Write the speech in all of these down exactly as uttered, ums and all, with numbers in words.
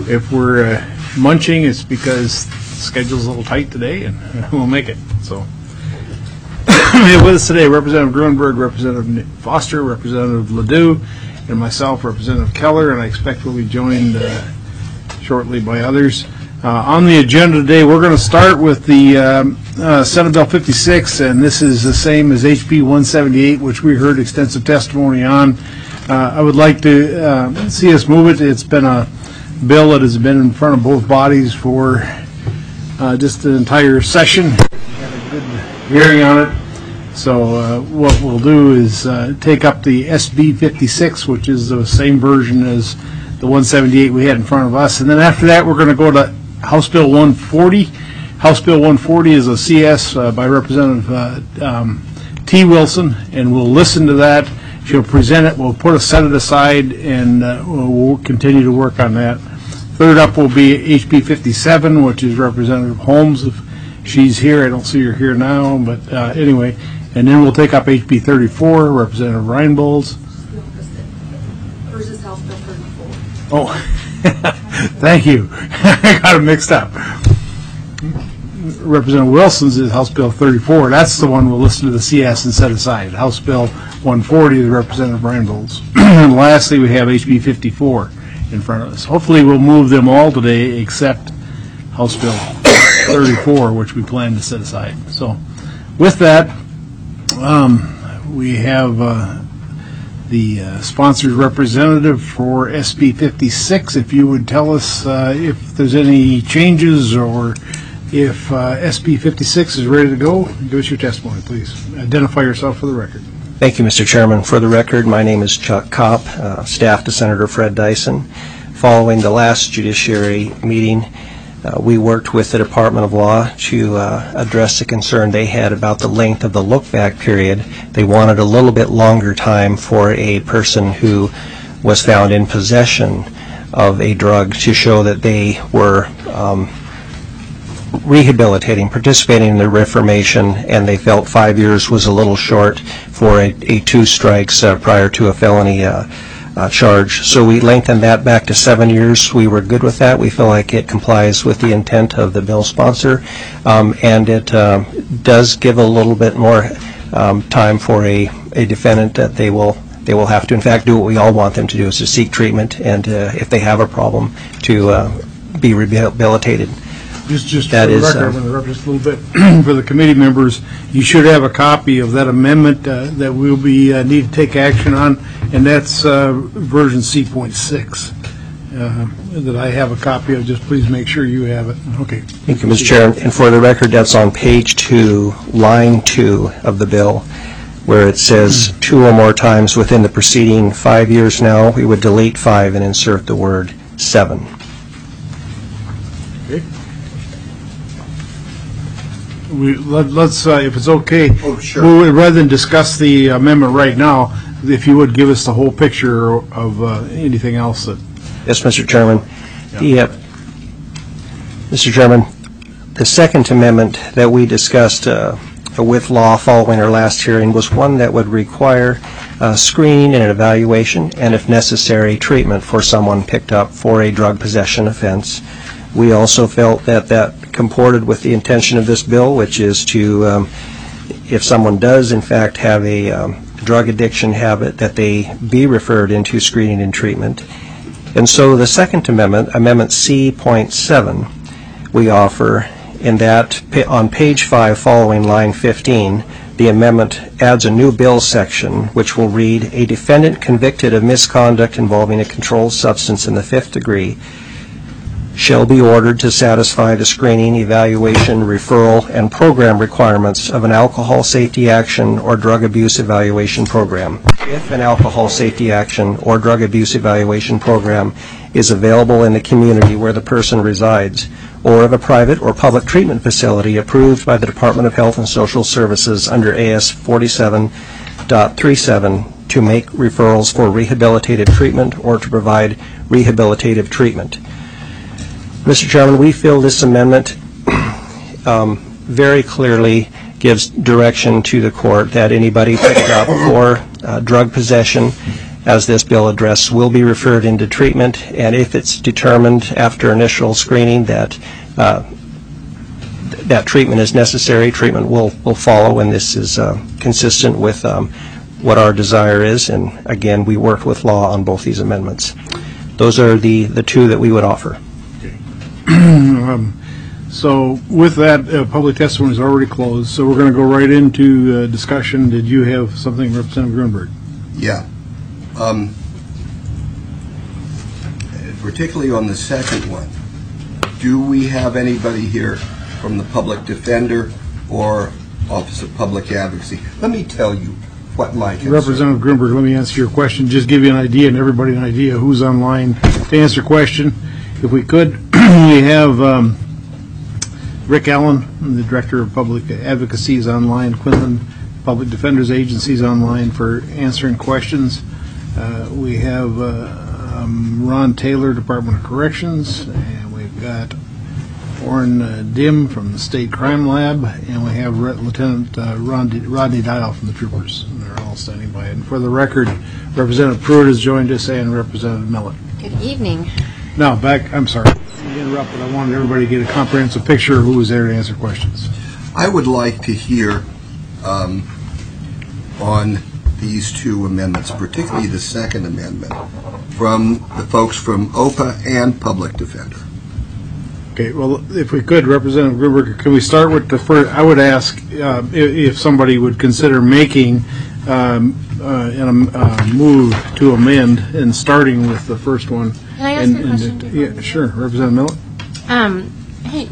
if we're uh, munching, it's because the schedule's a little tight today, and we'll make it. So, we have with us today Representative Gruenberg, Representative Foster, Representative Ledoux, and myself, Representative Keller, and I expect we'll be joined uh, shortly by others. Uh, on the agenda today, we're going to start with the um, uh, Senate Bill fifty-six, and this is the same as H B one seventy-eight, which we heard extensive testimony on. Uh, I would like to uh, see us move it. It's been a bill that has been in front of both bodies for uh, just an entire session. We had a good hearing on it. So uh, what we'll do is uh, take up the S B fifty-six, which is the same version as the one seventy-eight we had in front of us. And then after that, we're going to go to House Bill one forty. House Bill one forty is a C S uh, by Representative uh, um, T. Wilson, and we'll listen to that. She'll present it. We'll put a set it aside, and uh, we'll, we'll continue to work on that. Third up will be H B fifty-seven, which is Representative Holmes. If she's here, I don't see her here now, but uh, anyway. And then we'll take up H B thirty-four, Representative Reinbolds. Hers is House Bill thirty-four. Oh, thank you. I got it mixed up. Representative Wilson's is House Bill thirty-four. That's the one we'll listen to the C S and set aside. House Bill one forty is Representative Reinbolds. And lastly, we have H B fifty-four in front of us. Hopefully we'll move them all today except House Bill thirty-four, which we plan to set aside. So with that, um, we have uh, the uh, sponsored representative for S B fifty-six. If you would tell us uh, if there's any changes or if uh, S B fifty-six is ready to go, give us your testimony, please. Identify yourself for the record. Thank you, Mister Chairman. For the record, my name is Chuck Kopp, uh, staff to Senator Fred Dyson. Following the last judiciary meeting, uh, we worked with the Department of Law to uh, address the concern they had about the length of the look-back period. They wanted a little bit longer time for a person who was found in possession of a drug to show that they were um, rehabilitating, participating in the reformation, and they felt five years was a little short for a, a two strikes uh, prior to a felony uh, uh, charge. So we lengthened that back to seven years. We were good with that. We feel like it complies with the intent of the bill sponsor, um, and it uh, does give a little bit more um, time for a, a defendant that they will they will have to, in fact, do what we all want them to do, is to seek treatment, and uh, if they have a problem, to uh, be rehabilitated. Just, just that for the is, record, uh, I'm going to interrupt just a little bit. For the committee members, you should have a copy of that amendment uh, that we'll be uh, need to take action on, and that's uh, version C point six uh, that I have a copy of. Just please make sure you have it. Okay. Thank you, Mister Chair. And for the record, that's on page two, line two of the bill, where it says two or more times within the preceding five years now. We would delete five and insert the word seven. Okay. We, let, let's, uh, if it's okay, oh, sure. we would, rather than discuss the amendment right now, if you would give us the whole picture of uh, anything else that... Yes, Mister Chairman. Yeah. The, uh, Mister Chairman, the second amendment that we discussed uh, with law following our last hearing was one that would require uh, screening and an evaluation, and if necessary, treatment for someone picked up for a drug possession offense. We also felt that that comported with the intention of this bill, which is to, um, if someone does in fact have a um, drug addiction habit, that they be referred into screening and treatment. And so the Second Amendment, Amendment C point seven, we offer in that on page five following line fifteen, the amendment adds a new bill section which will read, a defendant convicted of misconduct involving a controlled substance in the fifth degree shall be ordered to satisfy the screening, evaluation, referral, and program requirements of an alcohol safety action or drug abuse evaluation program. If an alcohol safety action or drug abuse evaluation program is available in the community where the person resides, or of a private or public treatment facility approved by the Department of Health and Social Services under A S forty-seven point thirty-seven to make referrals for rehabilitative treatment or to provide rehabilitative treatment. Mister Chairman, we feel this amendment um, very clearly gives direction to the court that anybody picked up for uh, drug possession as this bill addressed, will be referred into treatment, and if it's determined after initial screening that uh, th- that treatment is necessary, treatment will, will follow, and this is uh, consistent with um, what our desire is, and again, we worked with law on both these amendments. Those are the, the two that we would offer. Um, So with that, uh, public testimony is already closed, so we're going to go right into uh, discussion. Did you have something, Representative Grunberg? Yeah. Um, particularly on the second one, do we have anybody here from the Public Defender or Office of Public Advocacy? Let me tell you what my concern. Representative Grunberg, let me answer your question. Just give you an idea and everybody an idea who's online to answer question. If we could, we have um, Rick Allen, the Director of Public Advocacy, is online. Quinlan, Public Defender's Agency, is online for answering questions. Uh, we have uh, um, Ron Taylor, Department of Corrections, and we've got Warren uh, Dim from the State Crime Lab, and we have Re- Lieutenant uh, Ron D- Rodney Dial from the Troopers. And they're all standing by. And for the record, Representative Pruitt has joined us, and Representative Millett. Good evening. Now, back, I'm sorry, I interrupted. I wanted everybody to get a comprehensive picture of who was there to answer questions. I would like to hear um, on these two amendments, particularly the second amendment, from the folks from O P A and Public Defender. Okay, well, if we could, Representative Gruber, can we start with the first? I would ask uh, if, if somebody would consider making um, uh, an, uh, move to amend and starting with the first one. Can I ask and, a question? And, yeah, sure. Representative Millett? Um, hey,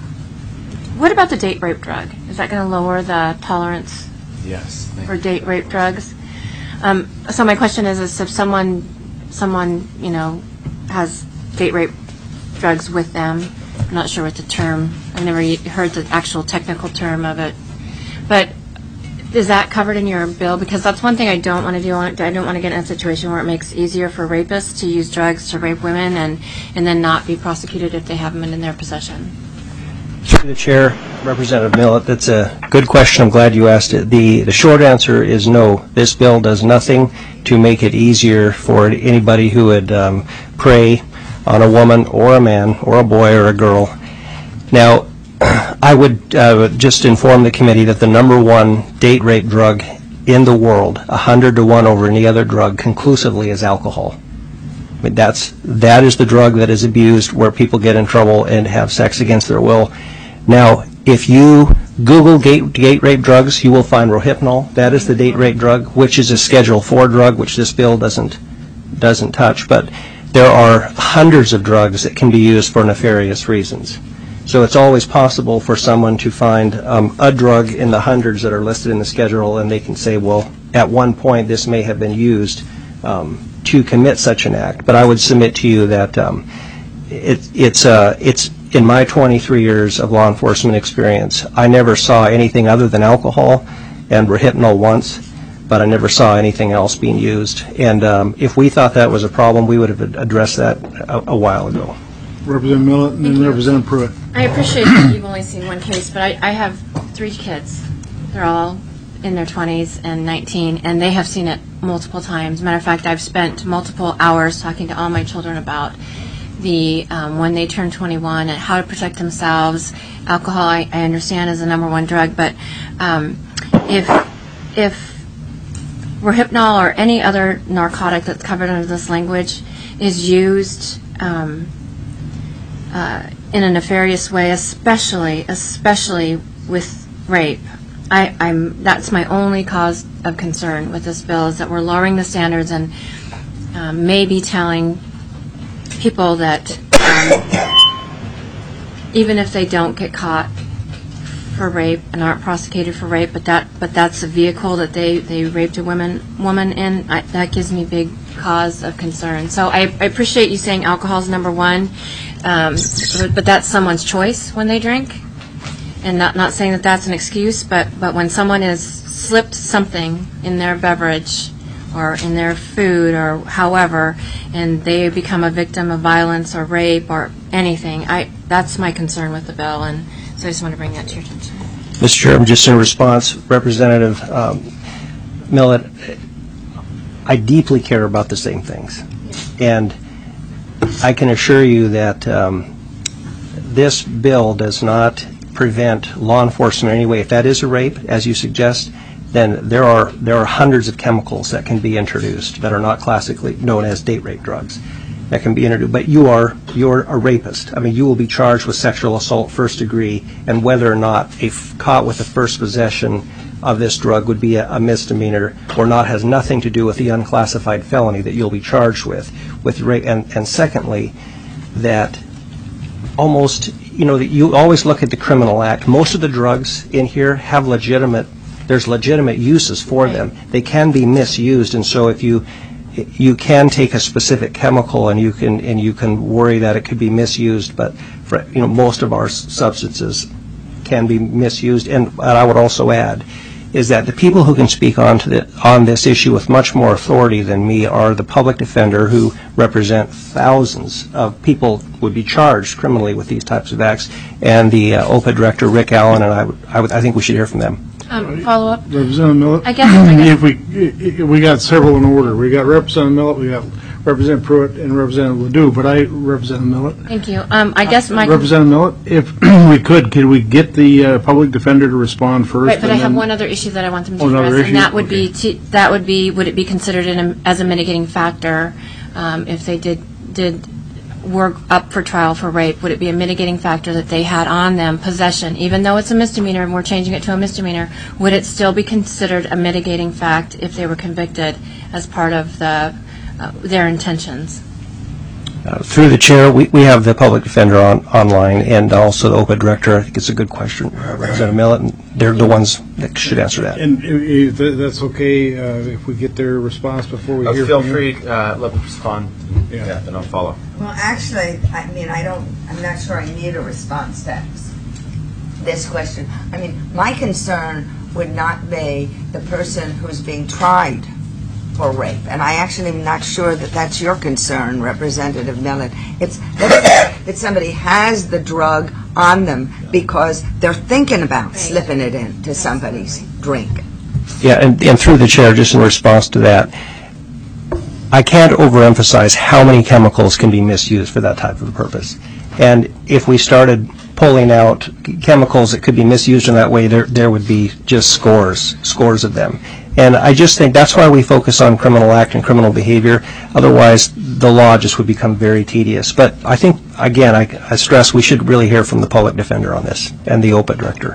what about the date rape drug? Is that going to lower the tolerance Yes. for date rape drugs? Um, so my question is, is if someone, someone, you know, has date rape drugs with them, I'm not sure what the term, I've never y- heard the actual technical term of it, but is that covered in your bill? Because that's one thing I don't want to do. I don't want to get in a situation where it makes it easier for rapists to use drugs to rape women and, and then not be prosecuted if they have them in their possession. Through the chair, Representative Millett, that's a good question. I'm glad you asked it. The, the short answer is no. This bill does nothing to make it easier for anybody who would um, prey on a woman or a man or a boy or a girl. Now, I would uh, just inform the committee that the number one date rape drug in the world, one hundred to one over any other drug, conclusively is alcohol. I mean, that's, that is the drug that is abused where people get in trouble and have sex against their will. Now, if you Google date, date rape drugs, you will find Rohypnol. That is the date rape drug, which is a Schedule four drug, which this bill doesn't doesn't touch. But there are hundreds of drugs that can be used for nefarious reasons. So it's always possible for someone to find um, a drug in the hundreds that are listed in the schedule, and they can say, well, at one point this may have been used um, to commit such an act. But I would submit to you that um, it, it's uh, it's in my twenty-three years of law enforcement experience, I never saw anything other than alcohol and Rohypnol once, but I never saw anything else being used. And um, if we thought that was a problem, we would have addressed that a, a while ago. Representative Millett and Thank then you. Representative Pruitt. I appreciate that you've only seen one case, but I, I have three kids. They're all in their twenties and nineteen, and they have seen it multiple times. Matter of fact, I've spent multiple hours talking to all my children about the um, when they turn twenty-one and how to protect themselves. Alcohol, I, I understand, is the number one drug, but um, if if Rohypnol or any other narcotic that's covered under this language is used um, uh, in a nefarious way, especially especially with rape, I, I'm that's my only cause of concern with this bill, is that we're lowering the standards and um, maybe telling people that um, even if they don't get caught for rape and aren't prosecuted for rape, but that but that's a vehicle that they, they raped a woman woman in, I, that gives me big cause of concern. So I, I appreciate you saying alcohol is number one, um, but, but that's someone's choice when they drink, and not not saying that that's an excuse, but but when someone has slipped something in their beverage or in their food or however, and they become a victim of violence or rape or anything, I that's my concern with the bill, and so I just want to bring that to your attention. Mister Chair, just in response, Representative um, Millett, I deeply care about the same things. And I can assure you that um, this bill does not prevent law enforcement in any way. If that is a rape, as you suggest, then there are there are hundreds of chemicals that can be introduced that are not classically known as date rape drugs that can be introduced. But you are you're a rapist. I mean, you will be charged with sexual assault first degree, and whether or not a f- caught with the first possession of this drug would be a, a misdemeanor or not has nothing to do with the unclassified felony that you'll be charged with with rape. And and secondly, that almost you know that you always look at the criminal act. Most of the drugs in here have legitimate. There's legitimate uses for them. They can be misused, and so if you you can take a specific chemical and you can and you can worry that it could be misused, but for, you know most of our substances can be misused. And what I would also add is that the people who can speak on to the on this issue with much more authority than me are the public defender, who represent thousands of people who would be charged criminally with these types of acts, and the uh, O P A director Rick Allen, and I would, I would I think we should hear from them. Um, follow up. Representative Millett? I guess I guess- If we, if we got several in order. We got Representative Millett, we got Representative Pruitt, and Representative Ledoux, but I, Representative Millett. Thank you. Um, I guess my Representative Millett, if we could, could we get the uh, public defender to respond first? right, but I and have then- one other issue that I want them to Oh, another address, issue? and that would be Okay. to, that would be would it be considered in a, as a mitigating factor um, if they did did were up for trial for rape? Would it be a mitigating factor that they had on them possession, even though it's a misdemeanor and we're changing it to a misdemeanor? Would it still be considered a mitigating fact if they were convicted as part of the uh, their intentions? Uh, through the chair, we, we have the public defender on online and also the O P A director. I think it's a good question, uh, Representative Millett, and they're the ones that should answer that. And if if that's okay, uh, if we get their response before we Uh, hear feel from you? free, uh, let me respond. Yeah. Yeah, then I'll follow. Well, actually, I mean, I don't, I'm not sure I need a response to this question. I mean, my concern would not be the person who's being tried for rape, and I actually am not sure that that's your concern, Representative Millett. It's that, that somebody has the drug on them because they're thinking about slipping it into somebody's drink. Yeah, and, and through the chair, just in response to that, I can't overemphasize how many chemicals can be misused for that type of a purpose. And if we started pulling out chemicals that could be misused in that way, there there would be just scores, scores of them. And I just think that's why we focus on criminal act and criminal behavior. Otherwise, the law just would become very tedious. But I think, again, I, I stress we should really hear from the public defender on this and the O P A director.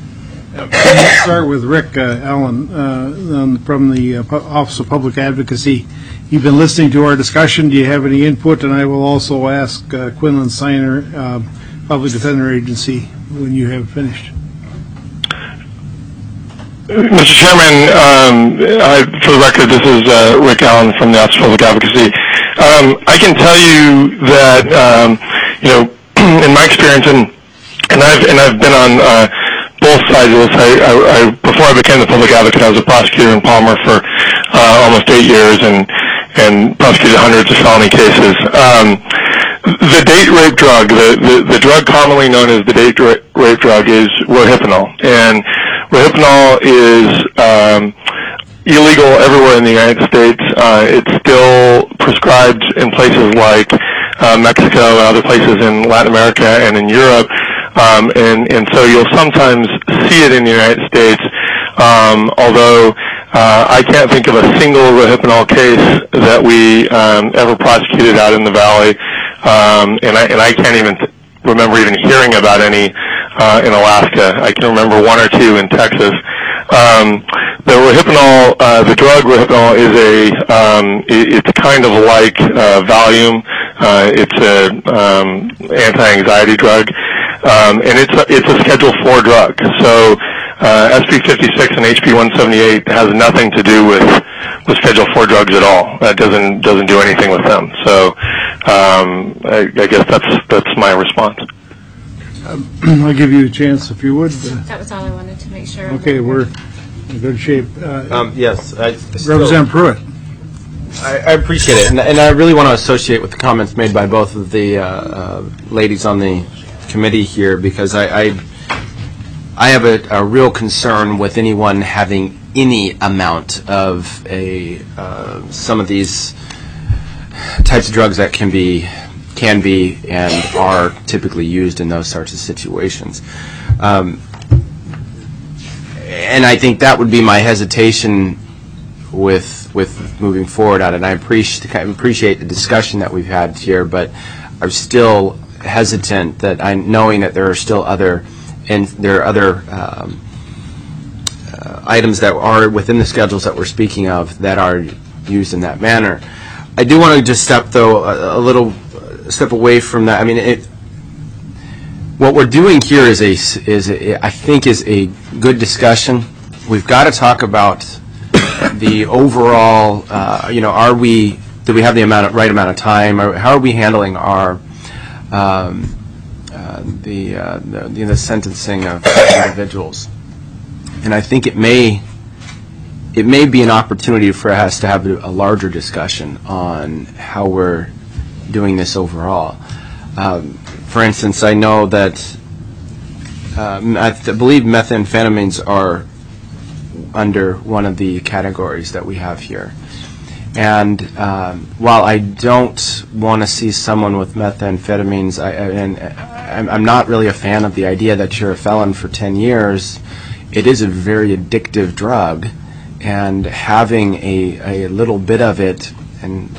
Let's start with Rick uh, Allen uh, um, from the uh, Pu- Office of Public Advocacy. You've been listening to our discussion. Do you have any input? And I will also ask uh, Quinlan Steiner, uh, Public Defender Agency, when you have finished. Mister Chairman, um, I, for the record, this is uh, Rick Allen from the Office of Public Advocacy. Um, I can tell you that, um, you know, in my experience, and and I've and I've been on uh, both sides of this. I, I, I before I became the public advocate, I was a prosecutor in Palmer for uh, almost eight years, and and prosecuted hundreds of felony cases. Um, the date rape drug, the, the the drug commonly known as the date ra- rape drug, is Rohypnol, and Rohypnol is um, illegal everywhere in the United States. Uh, it's still prescribed in places like uh, Mexico and other places in Latin America and in Europe. Um, and, and so you'll sometimes see it in the United States, um, although uh, I can't think of a single Rohypnol case that we um, ever prosecuted out in the Valley, um, and, I, and I can't even th- remember even hearing about any uh, in Alaska. I can remember one or two in Texas. Um, the Rohypnol, uh, the drug Rohypnol is a, um, it, it's kind of like uh, Valium. Uh, it's a um, anti-anxiety drug. Um, and it's a, it's a Schedule four drug. So uh, S B fifty-six and H B one seventy-eight has nothing to do with with Schedule four drugs at all. That doesn't doesn't do anything with them. So um, I, I guess that's that's my response. Um, I'll give you a chance if you would. Uh, That was all I wanted to make sure. okay, we're in good shape. Uh, Um, yes, I still, Representative Pruitt. I, I appreciate it, and, and I really want to associate with the comments made by both of the uh, uh, ladies on the committee here, because I I, I have a, a real concern with anyone having any amount of a uh, some of these types of drugs that can be can be and are typically used in those sorts of situations. Um, and I think that would be my hesitation with with moving forward on it. And I appreciate I appreciate the discussion that we've had here, but I'm still hesitant that I knowing that there are still other and there are other um, uh, items that are within the schedules that we're speaking of that are used in that manner. I do want to just step though a, a little step away from that. I mean, it, what we're doing here is a is a, I think is a good discussion. We've got to talk about the overall. Uh, you know, are we do we have the amount of, right amount of time? Or how are we handling our um, uh, the, uh, the the sentencing of individuals? And I think it may it may be an opportunity for us to have a larger discussion on how we're doing this overall. Um, for instance, I know that uh, I th- believe methamphetamines are under one of the categories that we have here. And um, while I don't want to see someone with methamphetamines, I, I, and I'm, I'm not really a fan of the idea that you're a felon for ten years. It is a very addictive drug, and having a, a little bit of it, and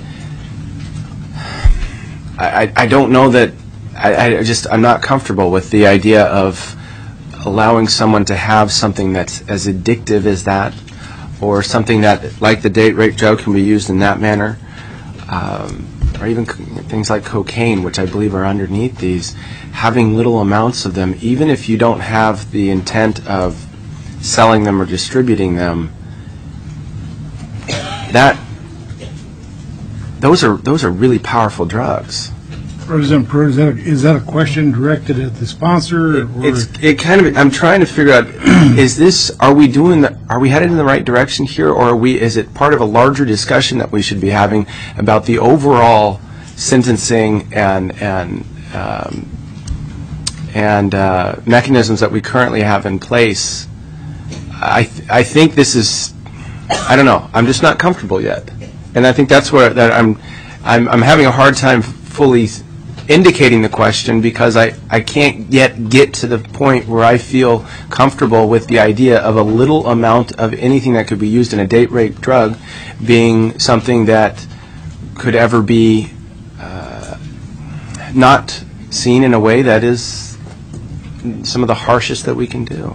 I, I don't know that, I, I just, I'm not comfortable with the idea of allowing someone to have something that's as addictive as that, or something that, like the date rape drug, can be used in that manner, um, or even c- things like cocaine, which I believe are underneath these, having little amounts of them, even if you don't have the intent of selling them or distributing them, that those are those are really powerful drugs. President Pruitt, is that a, is that a question directed at the sponsor? Or? It's it kind of. I'm trying to figure out: is this? Are we doing? The, are we headed in the right direction here, or are we? Is it part of a larger discussion that we should be having about the overall sentencing and and um, and uh, mechanisms that we currently have in place? I th- I think this is. I don't know. I'm just not comfortable yet, and I think that's where that I'm. I'm I'm having a hard time fully indicating the question because I, I can't yet get to the point where I feel comfortable with the idea of a little amount of anything that could be used in a date rape drug being something that could ever be uh, not seen in a way that is some of the harshest that we can do.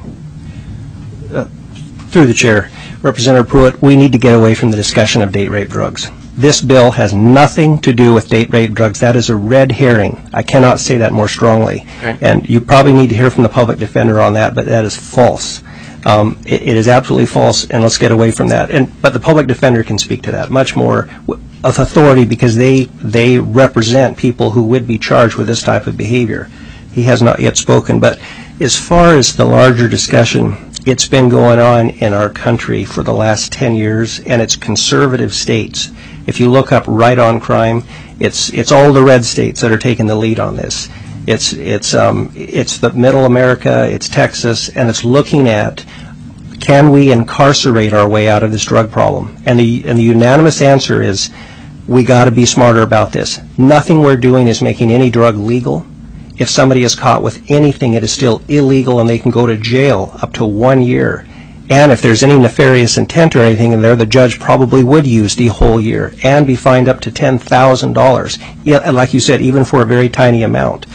Uh, through the chair, Representative Pruitt, we need to get away from the discussion of date rape drugs. This bill has nothing to do with date rape drugs. That is a red herring. I cannot say that more strongly. Okay. And you probably need to hear from the public defender on that, but that is false. Um, it, it is absolutely false, and let's get away from that. And but the public defender can speak to that much more w- of authority because they they represent people who would be charged with this type of behavior. He has not yet spoken. But as far as the larger discussion, it's been going on in our country for the last ten years, and it's conservative states. If you look up Right on Crime, it's it's all the red states that are taking the lead on this. It's it's um it's the Middle America, it's Texas, and it's looking at can we incarcerate our way out of this drug problem? And the and the unanimous answer is we got to be smarter about this. Nothing we're doing is making any drug legal. If somebody is caught with anything, it is still illegal, and they can go to jail up to one year. And if there's any nefarious intent or anything in there, the judge probably would use the whole year and be fined up to ten thousand dollars, yeah, like you said, even for a very tiny amount.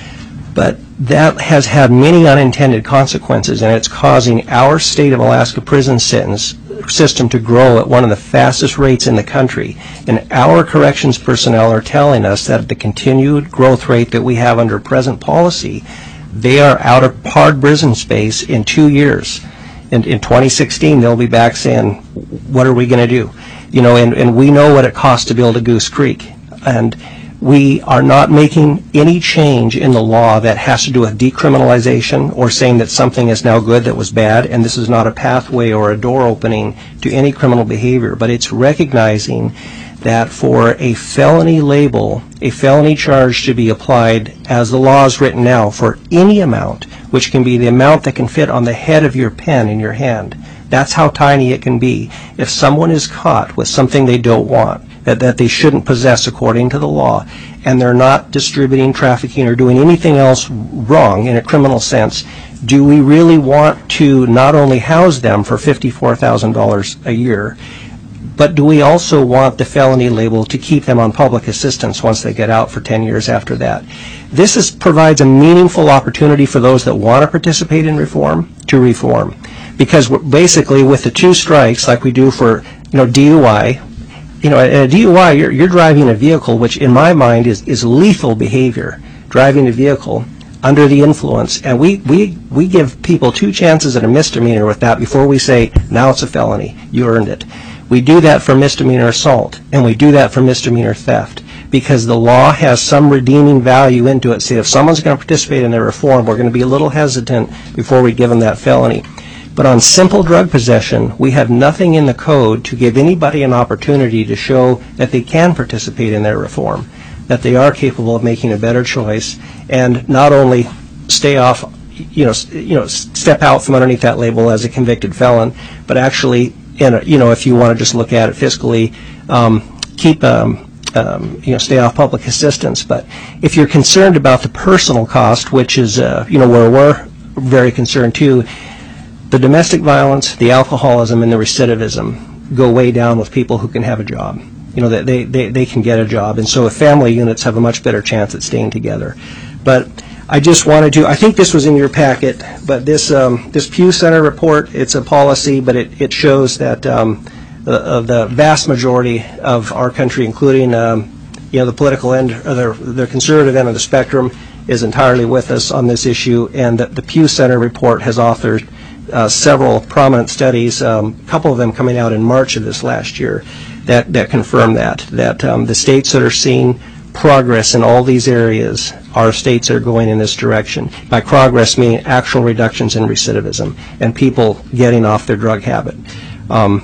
But that has had many unintended consequences, and it's causing our state of Alaska prison sentence system to grow at one of the fastest rates in the country. And our corrections personnel are telling us that at the continued growth rate that we have under present policy, they are out of hard prison space in two years. In, in twenty sixteen, they'll be back saying, what are we going to do? You know, and, and we know what it costs to build a Goose Creek. And we are not making any change in the law that has to do with decriminalization or saying that something is now good that was bad, and this is not a pathway or a door opening to any criminal behavior, but it's recognizing that for a felony label, a felony charge should be applied as the law is written now for any amount, which can be the amount that can fit on the head of your pen in your hand. That's how tiny it can be. If someone is caught with something they don't want, that, that they shouldn't possess according to the law, and they're not distributing, trafficking, or doing anything else wrong in a criminal sense, do we really want to not only house them for fifty-four thousand dollars a year, but do we also want the felony label to keep them on public assistance once they get out for ten years after that? This is, provides a meaningful opportunity for those that want to participate in reform to reform. Because we're basically with the two strikes, like we do for you know D U I, you know, in a D U I, you're, you're driving a vehicle, which in my mind is, is lethal behavior, driving a vehicle under the influence. And we, we, we give people two chances at a misdemeanor with that before we say, now it's a felony, you earned it. We do that for misdemeanor assault, and we do that for misdemeanor theft, because the law has some redeeming value into it. See, if someone's going to participate in their reform, we're going to be a little hesitant before we give them that felony. But on simple drug possession, we have nothing in the code to give anybody an opportunity to show that they can participate in their reform, that they are capable of making a better choice, and not only stay off, you know, you know, step out from underneath that label as a convicted felon, but actually, in a, you know, if you want to just look at it fiscally, um, keep, um, um, you know, stay off public assistance. But if you're concerned about the personal cost, which is, uh, you know, where we're very concerned too, the domestic violence, the alcoholism, and the recidivism go way down with people who can have a job. You know, they, they, they can get a job. And so family units have a much better chance at staying together. But I just wanted to, I think this was in your packet, but this um, this Pew Center report, it's a policy, but it, it shows that um, the, uh, the vast majority of our country, including um, you know, the political end, or the, the conservative end of the spectrum, is entirely with us on this issue. And the, the Pew Center report has authored Uh, several prominent studies, um, a couple of them coming out in March of this last year, that, that confirm that, that um, the states that are seeing progress in all these areas are states that are going in this direction. By progress, meaning actual reductions in recidivism and people getting off their drug habit. Um,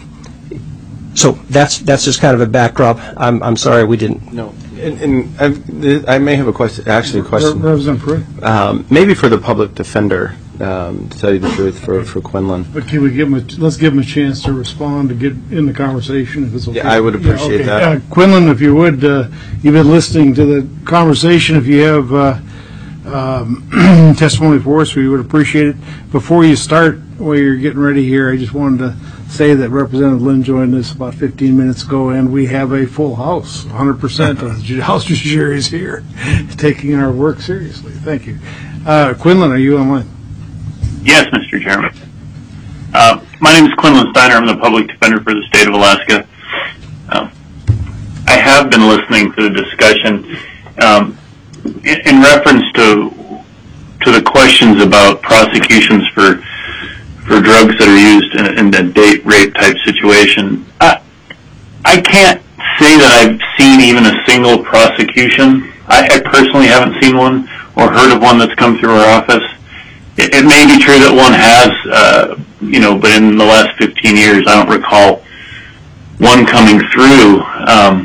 so that's that's just kind of a backdrop. I'm, I'm sorry we didn't. No. And, and I've, I may have a question, actually a question. Representative Pruitt? Um, maybe for the public defender, um, to tell you the truth, for, for Quinlan. But can we give him a, let's give him a chance to respond, to get in the conversation, if it's okay. Yeah, I would appreciate yeah, okay. that. Uh, Quinlan, if you would, uh, you've been listening to the conversation. If you have uh, um, testimony for us, we would appreciate it. Before you start, while you're getting ready here, I just wanted to say that Representative Lynn joined us about fifteen minutes ago, and we have a full house. one hundred percent of the House Judiciary is here, taking our work seriously. Thank you. Uh, Quinlan, are you online? Yes, Mister Chairman. Uh, my name is Quinlan Steiner. I'm the public defender for the state of Alaska. Uh, I have been listening to the discussion um, in, in reference to to the questions about prosecutions for for drugs that are used in, in a date rape type situation. I, I can't say that I've seen even a single prosecution. I, I personally haven't seen one or heard of one that's come through our office. It, it may be true that one has, uh, you know, but in the last fifteen years, I don't recall one coming through. Um,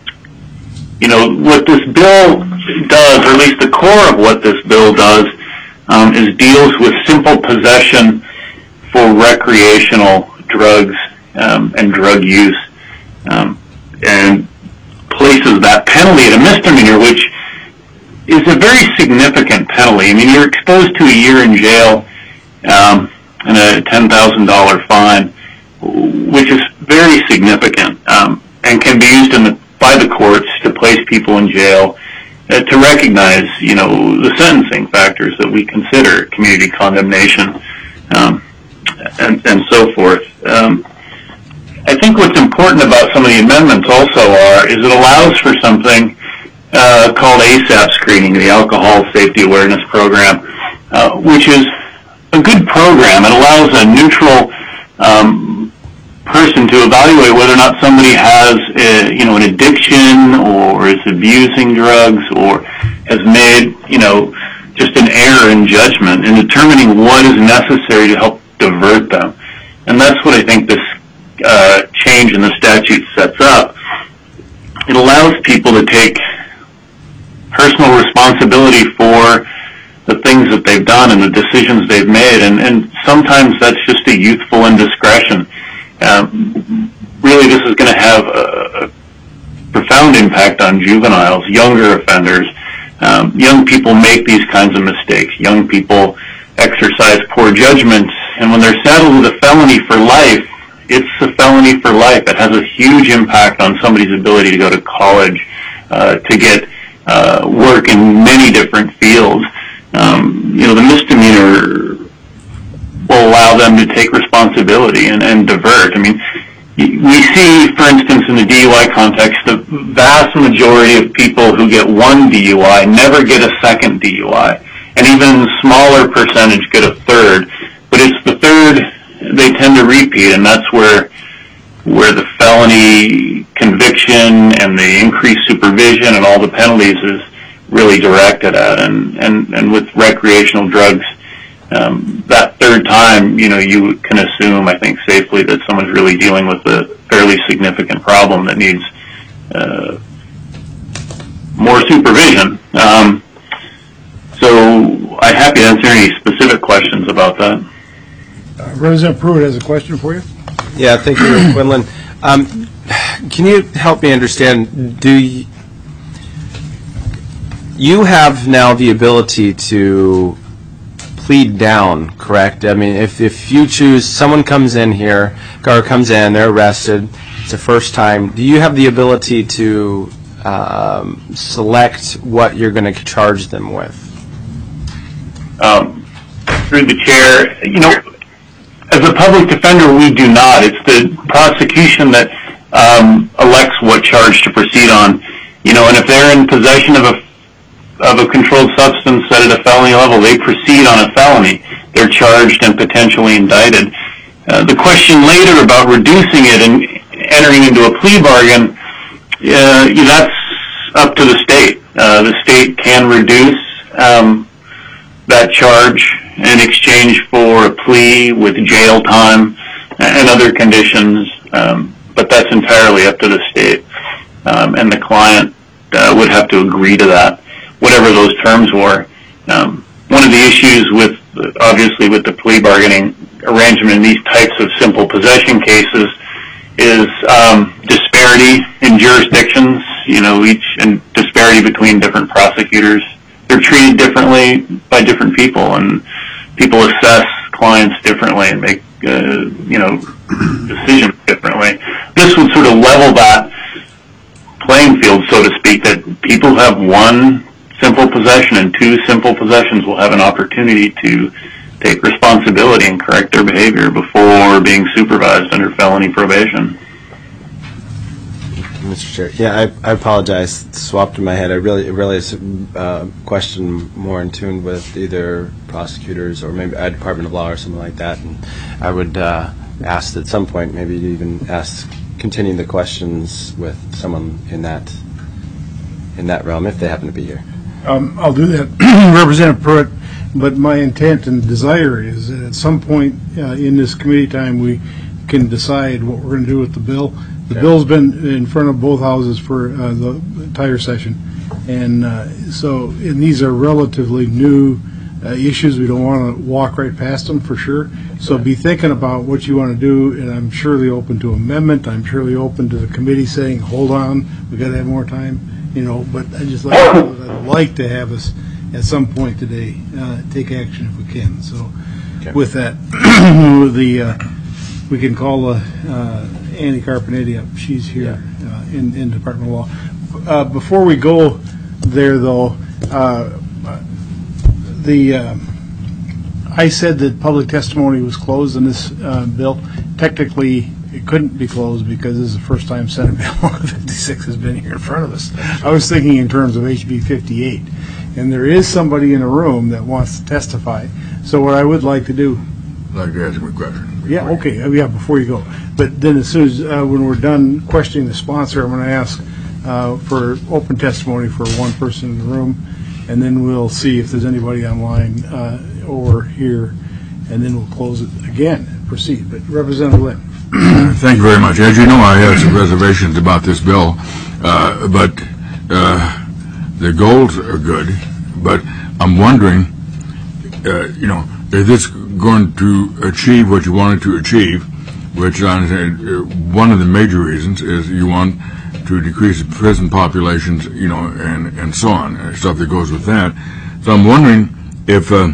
you know, what this bill does, or at least the core of what this bill does, um, is deals with simple possession for recreational drugs um, and drug use, um, and places that penalty at a misdemeanor, which is a very significant penalty. I mean, you're exposed to a year in jail um, and a ten thousand dollars fine, which is very significant um, and can be used in the, by the courts to place people in jail uh, to recognize, you know, the sentencing factors that we consider community condemnation. Um, And, and so forth. Um, I think what's important about some of the amendments also are is it allows for something uh, called ASAP screening, the Alcohol Safety Awareness Program, uh, which is a good program. It allows a neutral um, person to evaluate whether or not somebody has, a, you know, an addiction or is abusing drugs or has made, you know, just an error in judgment in determining what is necessary to help divert them. And that's what I think this uh, change in the statute sets up. It allows people to take personal responsibility for the things that they they've done and the decisions they've made, and, and sometimes that's just a youthful indiscretion. Um, really, this is going to have a, a profound impact on juveniles, younger offenders. Um, young people make these kinds of mistakes. Young people exercise poor judgment, and when they're saddled with a felony for life, it's a felony for life. It has a huge impact on somebody's ability to go to college, uh, to get uh, work in many different fields. Um, you know, the misdemeanor will allow them to take responsibility and, and divert. I mean, we see, for instance, in the D U I context, the vast majority of people who get one D U I never get a second D U I, and even a smaller percentage get a third. But it's the third they tend to repeat, and that's where where the felony conviction and the increased supervision and all the penalties is really directed at. And, and, and with recreational drugs, um, that third time, you know, you can assume, I think, safely that someone's really dealing with a fairly significant problem that needs uh, more supervision. Um, so I'm happy to answer any specific questions about that. Uh, Representative Pruitt has a question for you. Yeah, thank you, Quinlan. Um, can you help me understand, do you, you have now the ability to plead down, correct? I mean, if, if you choose, someone comes in here, car comes in, they're arrested, it's the first time, do you have the ability to um, select what you're going to charge them with? Um, through the chair, you know, as a public defender, we do not. It's the prosecution that um, elects what charge to proceed on. You know, and if they're in possession of a of a controlled substance set at a felony level, they proceed on a felony. They're charged and potentially indicted. Uh, the question later about reducing it and entering into a plea bargain, uh, that's up to the state. Uh, the state can reduce um, that charge in exchange for a plea with jail time and other conditions, um, but that's entirely up to the state, um, and the client uh, would have to agree to that, whatever those terms were. Um, one of the issues with, obviously, with the plea bargaining arrangement in these types of simple possession cases is um, disparity in jurisdictions, you know, each, and disparity between different prosecutors. They're treated differently by different people, and people assess clients differently and make, uh, you know, decisions differently. This would sort of level that playing field, so to speak, that people who have one simple possession and two simple possessions will have an opportunity to take responsibility and correct their behavior before being supervised under felony probation. Mister Chair, yeah, I, I apologize. Swapped in my head. I really, it really is a uh, question more in tune with either prosecutors or maybe a Department of Law or something like that. And I would uh, ask at some point, maybe to even ask, continue the questions with someone in that in that realm if they happen to be here. Um, I'll do that, Representative Pruitt. But my intent and desire is that at some point uh, in this committee time we can decide what we're going to do with the bill. The okay. bill's been in front of both houses for uh, the entire session, and uh, so and these are relatively new uh, issues. We don't want to walk right past them for sure. So be thinking about what you want to do, and I'm surely open to amendment. I'm surely open to the committee saying, "Hold on, we got to have more time," you know. But I just like I'd like to have us at some point today uh, take action if we can. So okay. with that, the uh, we can call uh, uh, Annie Carpenetti up. She's here yeah. uh, in, in Department of Law. Uh, before we go there, though, uh, the uh, I said that public testimony was closed in this uh, bill. Technically, it couldn't be closed because this is the first time Senate Bill one fifty-six has been here in front of us. I was thinking in terms of H B fifty-eight. And there is somebody in the room that wants to testify. So what I would like to do... I'd like to ask him a question. Yeah, okay. Uh, yeah, before you go. But then as soon as, uh, when we're done questioning the sponsor, I'm going to ask uh, for open testimony for one person in the room, and then we'll see if there's anybody online uh, or here, and then we'll close it again and proceed. But Representative Lynn. Thank you very much. As you know, I have some reservations about this bill, uh, but... Uh, the goals are good, but I'm wondering, uh, you know, is this going to achieve what you wanted to achieve, which I understand uh, one of the major reasons is you want to decrease the prison populations, you know, and, and so on, and stuff that goes with that. So I'm wondering if uh,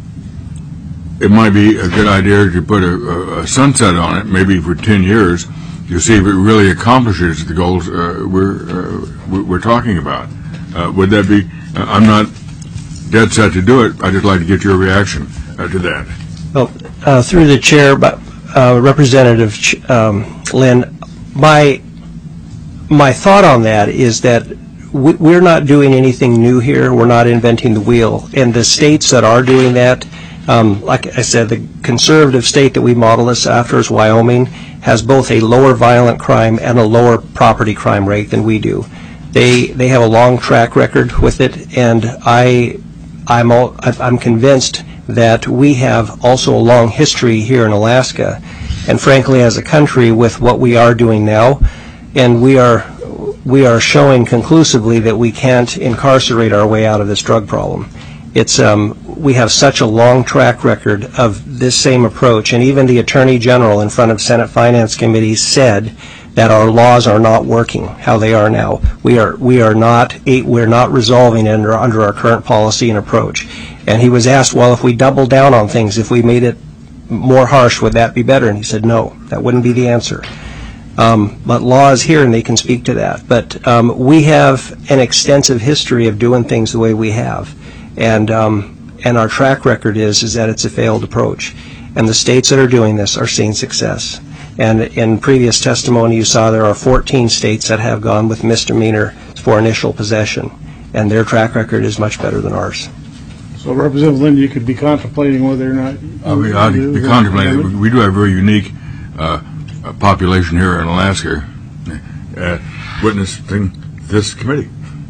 it might be a good idea to put a, a sunset on it, maybe for ten years, to see if it really accomplishes the goals uh, we're, uh, we're talking about. Uh, would that be, uh, I'm not dead set to do it, I'd just like to get your reaction uh, to that. Well, uh, through the chair, but, uh, Representative Ch- um, Lynn, my, my thought on that is that we, we're not doing anything new here. We're not inventing the wheel. And the states that are doing that, um, like I said, the conservative state that we model this after is Wyoming, has both a lower violent crime and a lower property crime rate than we do. They they have a long track record with it, and I I'm all, I'm convinced that we have also a long history here in Alaska, and frankly, as a country, with what we are doing now, and we are we are showing conclusively that we can't incarcerate our way out of this drug problem. It's um, we have such a long track record of this same approach, and even the Attorney General in front of Senate Finance Committee said that our laws are not working how they are now. We are we are not we're not resolving it under under our current policy and approach. And he was asked, well, if we double down on things, if we made it more harsh, would that be better? And he said, no, that wouldn't be the answer. Um, but law is here, and they can speak to that. But um, we have an extensive history of doing things the way we have. And um, and our track record is is that it's a failed approach, and the states that are doing this are seeing success. And in previous testimony, you saw there are fourteen states that have gone with misdemeanor for initial possession, and their track record is much better than ours. So, Representative Lynn, you could be contemplating whether or not. Uh, we ought to be contemplating. We do have a very unique uh, population here in Alaska, uh, witnessing this committee.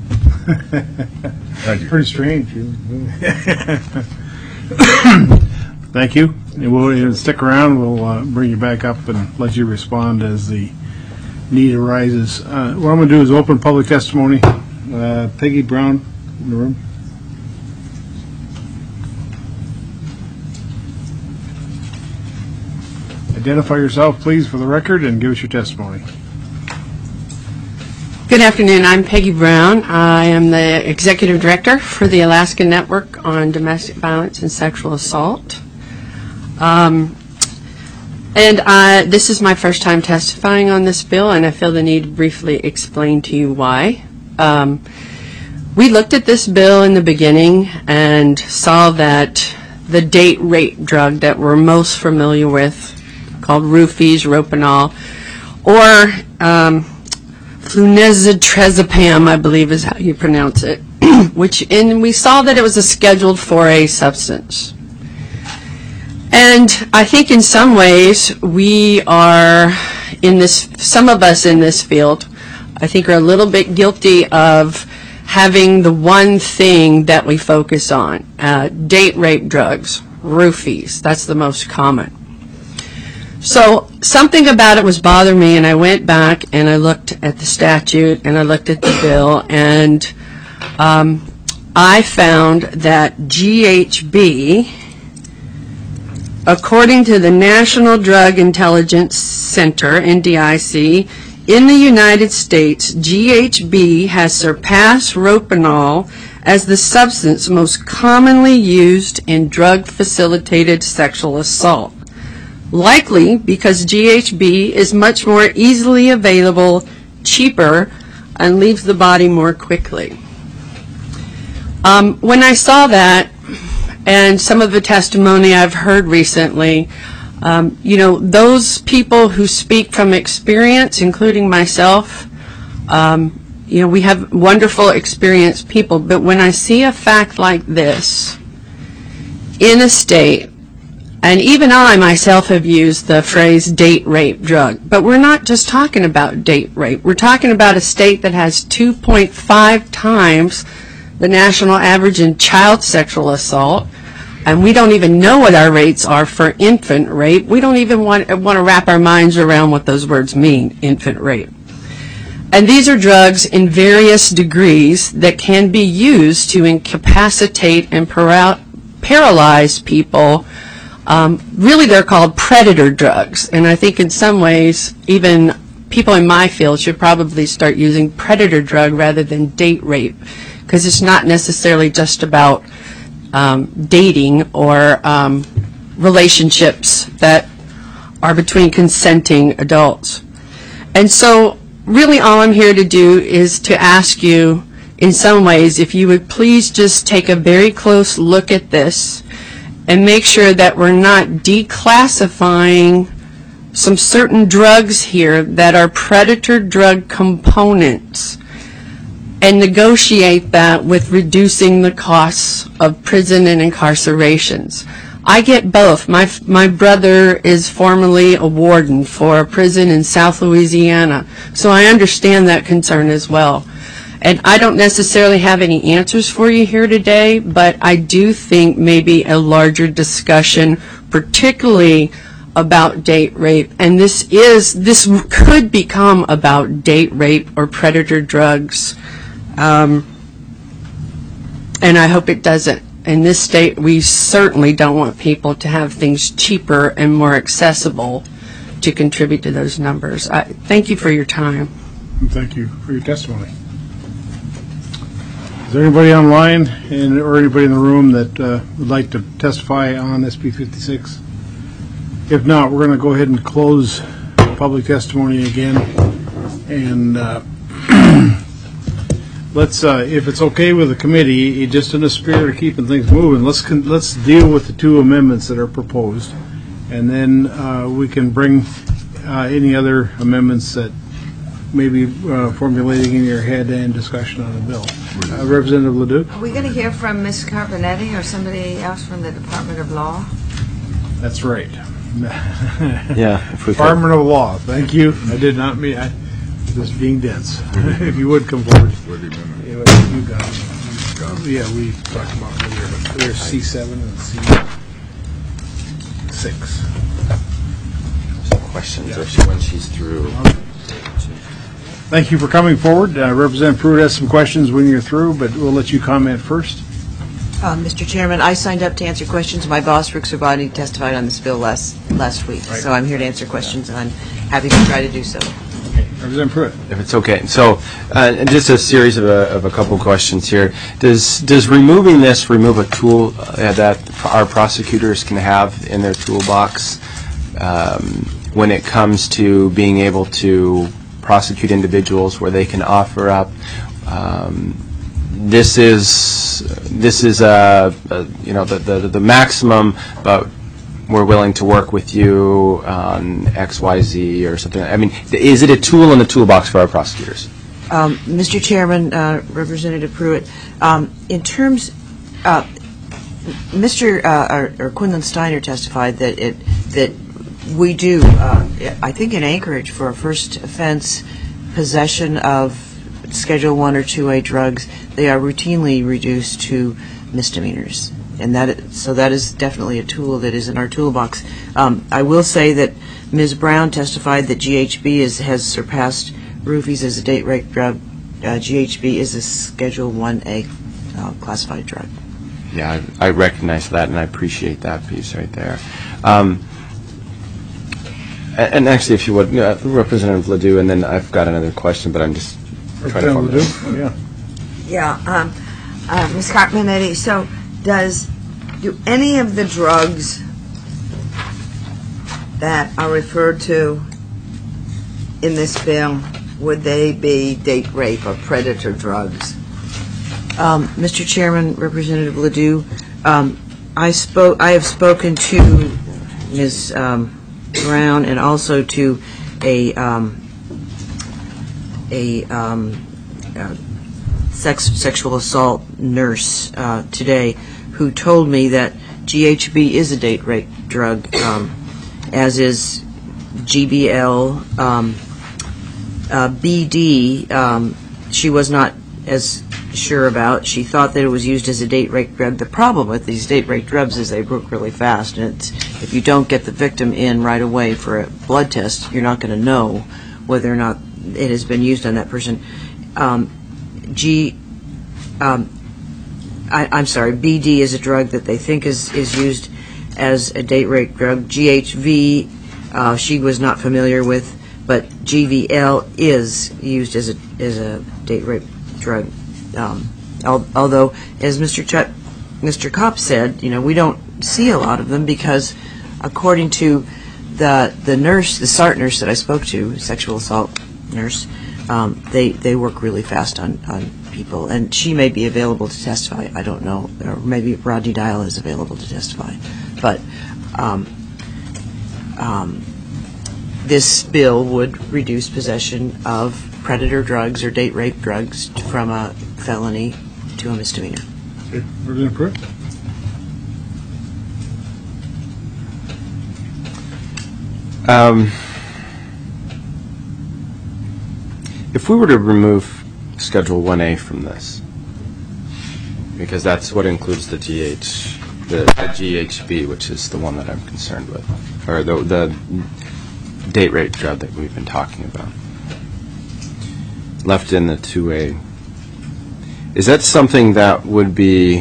Thank you. Pretty strange. Thank you. And we'll stick around. We'll uh, bring you back up and let you respond as the need arises. Uh, what I'm going to do is open public testimony. Uh, Peggy Brown in the room. Identify yourself, please, for the record, and give us your testimony. Good afternoon. I'm Peggy Brown. I am the Executive Director for the Alaska Network on Domestic Violence and Sexual Assault. Um, and I, this is my first time testifying on this bill, and I feel the need to briefly explain to you why. Um, we looked at this bill in the beginning and saw that the date rape drug that we're most familiar with, called roofies, Ropanol, or um, flunitrazepam, I believe is how you pronounce it, which, and we saw that it was a Scheduled four A substance. And I think in some ways we are in this, some of us in this field, I think are a little bit guilty of having the one thing that we focus on, uh, date rape drugs, roofies, that's the most common. So something about it was bothering me, and I went back and I looked at the statute and I looked at the bill, and um, I found that G H B, according to the National Drug Intelligence Center, N D I C, in the United States, G H B has surpassed Ropanol as the substance most commonly used in drug-facilitated sexual assault. Likely because G H B is much more easily available, cheaper, and leaves the body more quickly. Um, when I saw that, and some of the testimony I've heard recently, um, you know, those people who speak from experience, including myself, um, you know, we have wonderful, experienced people, but when I see a fact like this in a state, and even I myself have used the phrase date rape drug, but we're not just talking about date rape. We're talking about a state that has two point five times the national average in child sexual assault, and we don't even know what our rates are for infant rape. We don't even want, want to wrap our minds around what those words mean, infant rape. And these are drugs in various degrees that can be used to incapacitate and paral- paralyze people. Um, really, they're called predator drugs, and I think in some ways, even people in my field should probably start using predator drug rather than date rape, because it's not necessarily just about um, dating or um, relationships that are between consenting adults. And so, really, all I'm here to do is to ask you, in some ways, if you would please just take a very close look at this and make sure that we're not declassifying some certain drugs here that are predator drug components, and negotiate that with reducing the costs of prison and incarcerations. I get both. My my brother is formerly a warden for a prison in South Louisiana, so I understand that concern as well. And I don't necessarily have any answers for you here today, but I do think maybe a larger discussion, particularly about date rape, and this is this could become about date rape or predator drugs, um, and I hope it doesn't. In this state, we certainly don't want people to have things cheaper and more accessible to contribute to those numbers. I, thank you for your time. And thank you for your testimony. Is there anybody online and or anybody in the room that uh, would like to testify on S B fifty-six? If not, we're going to go ahead and close public testimony again. And uh, let's, uh, if it's okay with the committee, just in the spirit of keeping things moving, let's con- let's deal with the two amendments that are proposed, and then uh, we can bring uh, any other amendments that may be uh, formulating in your head and discussion on the bill. Uh, Representative Ledoux? Are we going to hear from Miz Carbonetti or somebody else from the Department of Law? That's right. Yeah, if we could. Department of Law, thank you. I did not mean, I, just being dense. If you would come forward. Yeah, you got it. Yeah, we talked about earlier. There's C seven and C six. Questions Yeah. if she, when she's through. Thank you for coming forward. Uh, Representative Pruitt has some questions when you're through, but we'll let you comment first. Uh, Mister Chairman, I signed up to answer questions. My boss, Rick Servati, testified on this bill last last week, Right. so I'm here to answer questions, and I'm happy to try to do so. Okay. Representative Pruitt. If it's okay. So, uh, just a series of a, of a couple questions here. Does does removing this remove a tool uh, that our prosecutors can have in their toolbox um, when it comes to being able to prosecute individuals, where they can offer up um, this is this is a, a you know the, the the maximum, but we're willing to work with you on X Y Z or something. I mean, is it a tool in the toolbox for our prosecutors? Um, Mister Chairman, uh, Representative Pruitt, um, in terms, uh, Mister Uh, or, or Quinlan Steiner testified that it that we do, uh, I think in Anchorage, for a first offense possession of Schedule One or Two A drugs, they are routinely reduced to misdemeanors, and that so that is definitely a tool that is in our toolbox. Um, I will say that Miz Brown testified that G H B is, has surpassed roofies as a date rape drug. Uh, G H B is a Schedule One A uh, classified drug. Yeah, I, I recognize that, and I appreciate that piece right there. Um, and, and actually, if you would, uh, Representative Ledoux, and then I've got another question, but I'm just trying to Representative formulate. Ledoux? Yeah. Yeah, um, uh, Miz Carbonetti, so does, do any of the drugs that are referred to in this bill, would they be date rape or predator drugs? Um, Mister Chairman, Representative Ledoux, um, I spoke. I have spoken to Miz Um, Brown and also to a um, a um, uh, sex sexual assault nurse uh, today, who told me that G H B is a date rape drug, um, as is G B L. Um, uh, B D, um, she was not as sure about. She thought that it was used as a date rape drug. The problem with these date rape drugs is they work really fast, and it's, if you don't get the victim in right away for a blood test, you're not going to know whether or not it has been used on that person. Um, G, um, I, I'm sorry, B D is a drug that they think is, is used as a date rape drug. G H V, uh, she was not familiar with, but G V L is used as a, as a date rape drug. Um, al- although, as Mister Ch- Mister Kopp said, you know, we don't see a lot of them because, according to the the nurse, the S A R T nurse that I spoke to, sexual assault nurse, um, they they work really fast on, on people, and she may be available to testify. I don't know, or maybe Rodney Dial is available to testify, but um, um, this bill would reduce possession of predator drugs or date rape drugs from a felony to a misdemeanor. Okay, Representative Pruitt? Um, if we were to remove Schedule one A from this, because that's what includes the G H, the, the G H B, which is the one that I'm concerned with, or the, the date rape drug that we've been talking about, left in the two A, is that something that would be,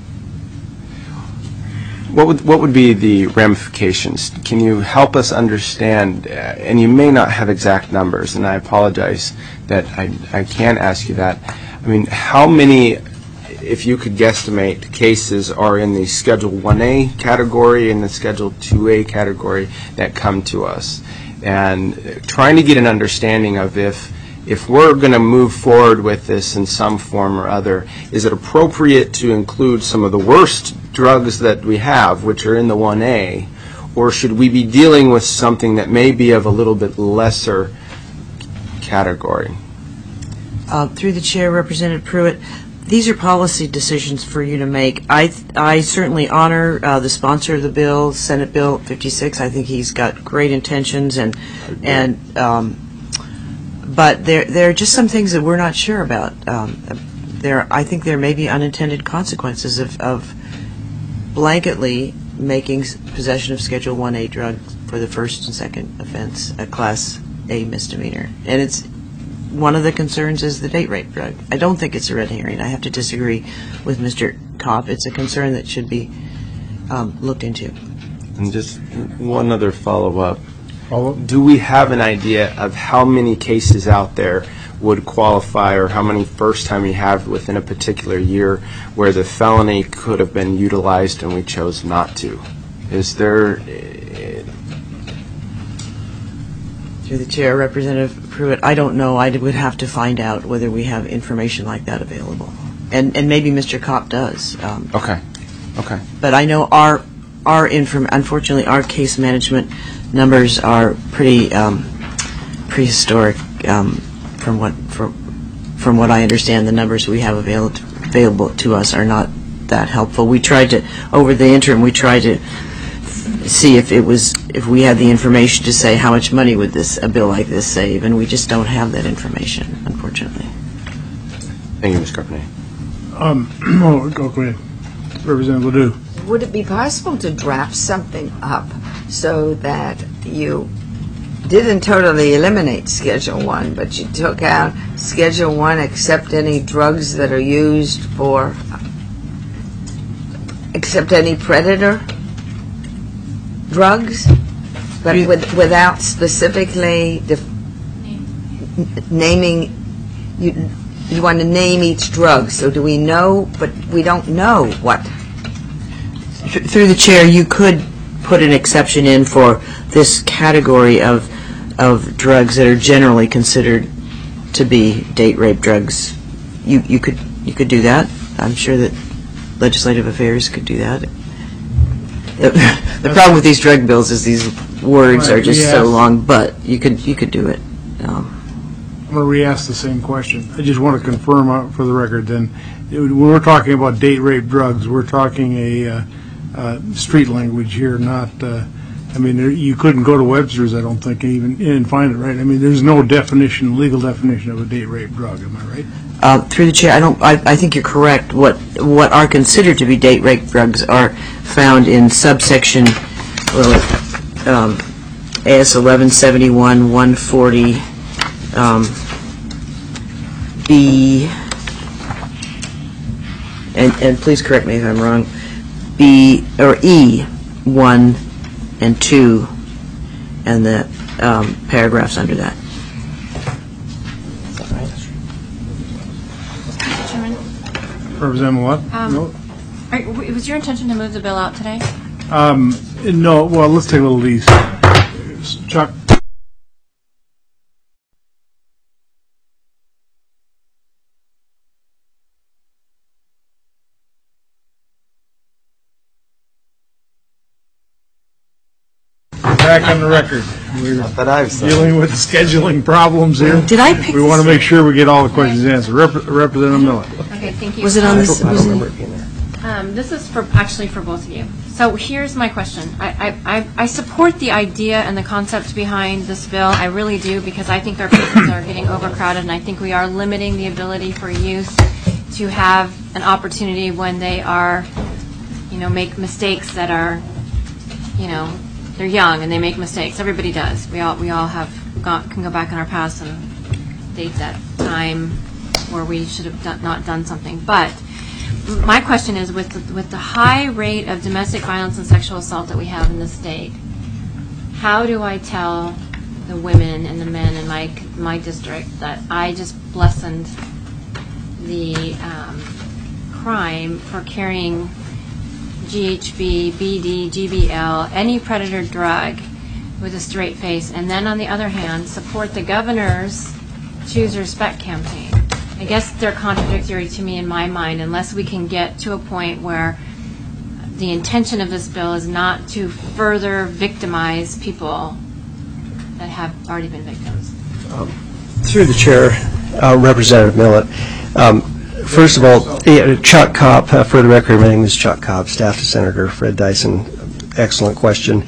what would what would be the ramifications? Can you help us understand, uh, and you may not have exact numbers, and I apologize that I, I can't ask you that. I mean, how many, if you could guesstimate, cases are in the Schedule one A category and the Schedule two A category that come to us? And trying to get an understanding of if if we're going to move forward with this in some form or other, is it appropriate to include some of the worst drugs that we have, which are in the one A, or should we be dealing with something that may be of a little bit lesser category? Uh, through the chair, Representative Pruitt, these are policy decisions for you to make. I I certainly honor uh, the sponsor of the bill, Senate Bill fifty-six. I think he's got great intentions, and and um, but there there are just some things that we're not sure about. Um, there, I think there may be unintended consequences of, of blanketly making possession of Schedule one A drugs for the first and second offense a Class A misdemeanor, and it's one of the concerns is the date rape drug. I don't think it's a red herring. I have to disagree with Mister Kopp. It's a concern that should be um, looked into. And just one other follow-up. Follow-up? Do we have an idea of how many cases out there would qualify, or how many first time we have within a particular year where the felony could have been utilized and we chose not to? Is there... Through the chair, Representative Pruitt, I don't know. I would have to find out whether we have information like that available. And and maybe Mister Kopp does. Um, okay. Okay. But I know our, our inform- unfortunately, our case management numbers are pretty um, prehistoric um, from what from, from what I understand. The numbers we have available available to us are not that helpful. We tried to, over the interim, we tried to see if it was, if we had the information to say how much money would this, a bill like this save, and we just don't have that information, unfortunately. Thank you, Miz Carpenter. Um, oh, go ahead. Representative Ledoux. Would it be possible to draft something up so that you didn't totally eliminate Schedule one, but you took out Schedule one except any drugs that are used for, except any predator drugs, but with, without specifically def- naming, you, you want to name each drug, so do we know, but we don't know what. Through the chair, you could put an exception in for this category of of drugs that are generally considered to be date rape drugs. You you could you could do that. I'm sure that Legislative Affairs could do that. The, the problem with these drug bills is these words Right, are just yes. so long, but you could you could do it. Um, I'm going to re-ask the same question. I just want to confirm uh, for the record then, it would- when we're talking about date rape drugs, we're talking a uh, uh, street language here, not, uh, I mean, there, you couldn't go to Webster's, I don't think, and even and find it, right? I mean, there's no definition, legal definition of a date rape drug, am I right? Uh, through the chair, I don't. I, I think you're correct. What what are considered to be date rape drugs are found in subsection, well, um, A S eleven seventy-one one forty um, B and, and please correct me if I'm wrong, B, or E, one and two, and the um, paragraphs under that. Representative what? Um, No? Are- w- Was your intention to move the bill out today? Um, no, well, let's take a little easy. Chuck? Back on the record. We're But I've said. dealing with scheduling problems here. Did I pick We want to this? make sure we get all the questions answered. Rep- Representative Miller. Okay, thank you. Was it on this? I was don't it- remember it being there. Um, this is for, actually for both of you. So here's my question. I, I, I- I support the idea and the concept behind this bill. I really do, because I think our prisons are getting overcrowded, and I think we are limiting the ability for youth to have an opportunity when they are, you know, make mistakes that are, you know, they're young and they make mistakes. Everybody does. We all, we all have got, can go back in our past and date that time where we should have done, not done something. But my question is, with the, with the high rate of domestic violence and sexual assault that we have in the state, how do I tell the women and the men in my my district that I just lessened the um, crime for carrying G H B, B D, G B L, any predator drug with a straight face, and then on the other hand, support the governor's Choose Respect campaign? I guess they're contradictory to me in my mind, unless we can get to a point where the intention of this bill is not to further victimize people that have already been victims. Um, through the chair, uh, Representative Millett. Um, first of all, yeah, Chuck Kopp, uh, for the record, my name is Chuck Kopp, staff to Senator Fred Dyson. Excellent question.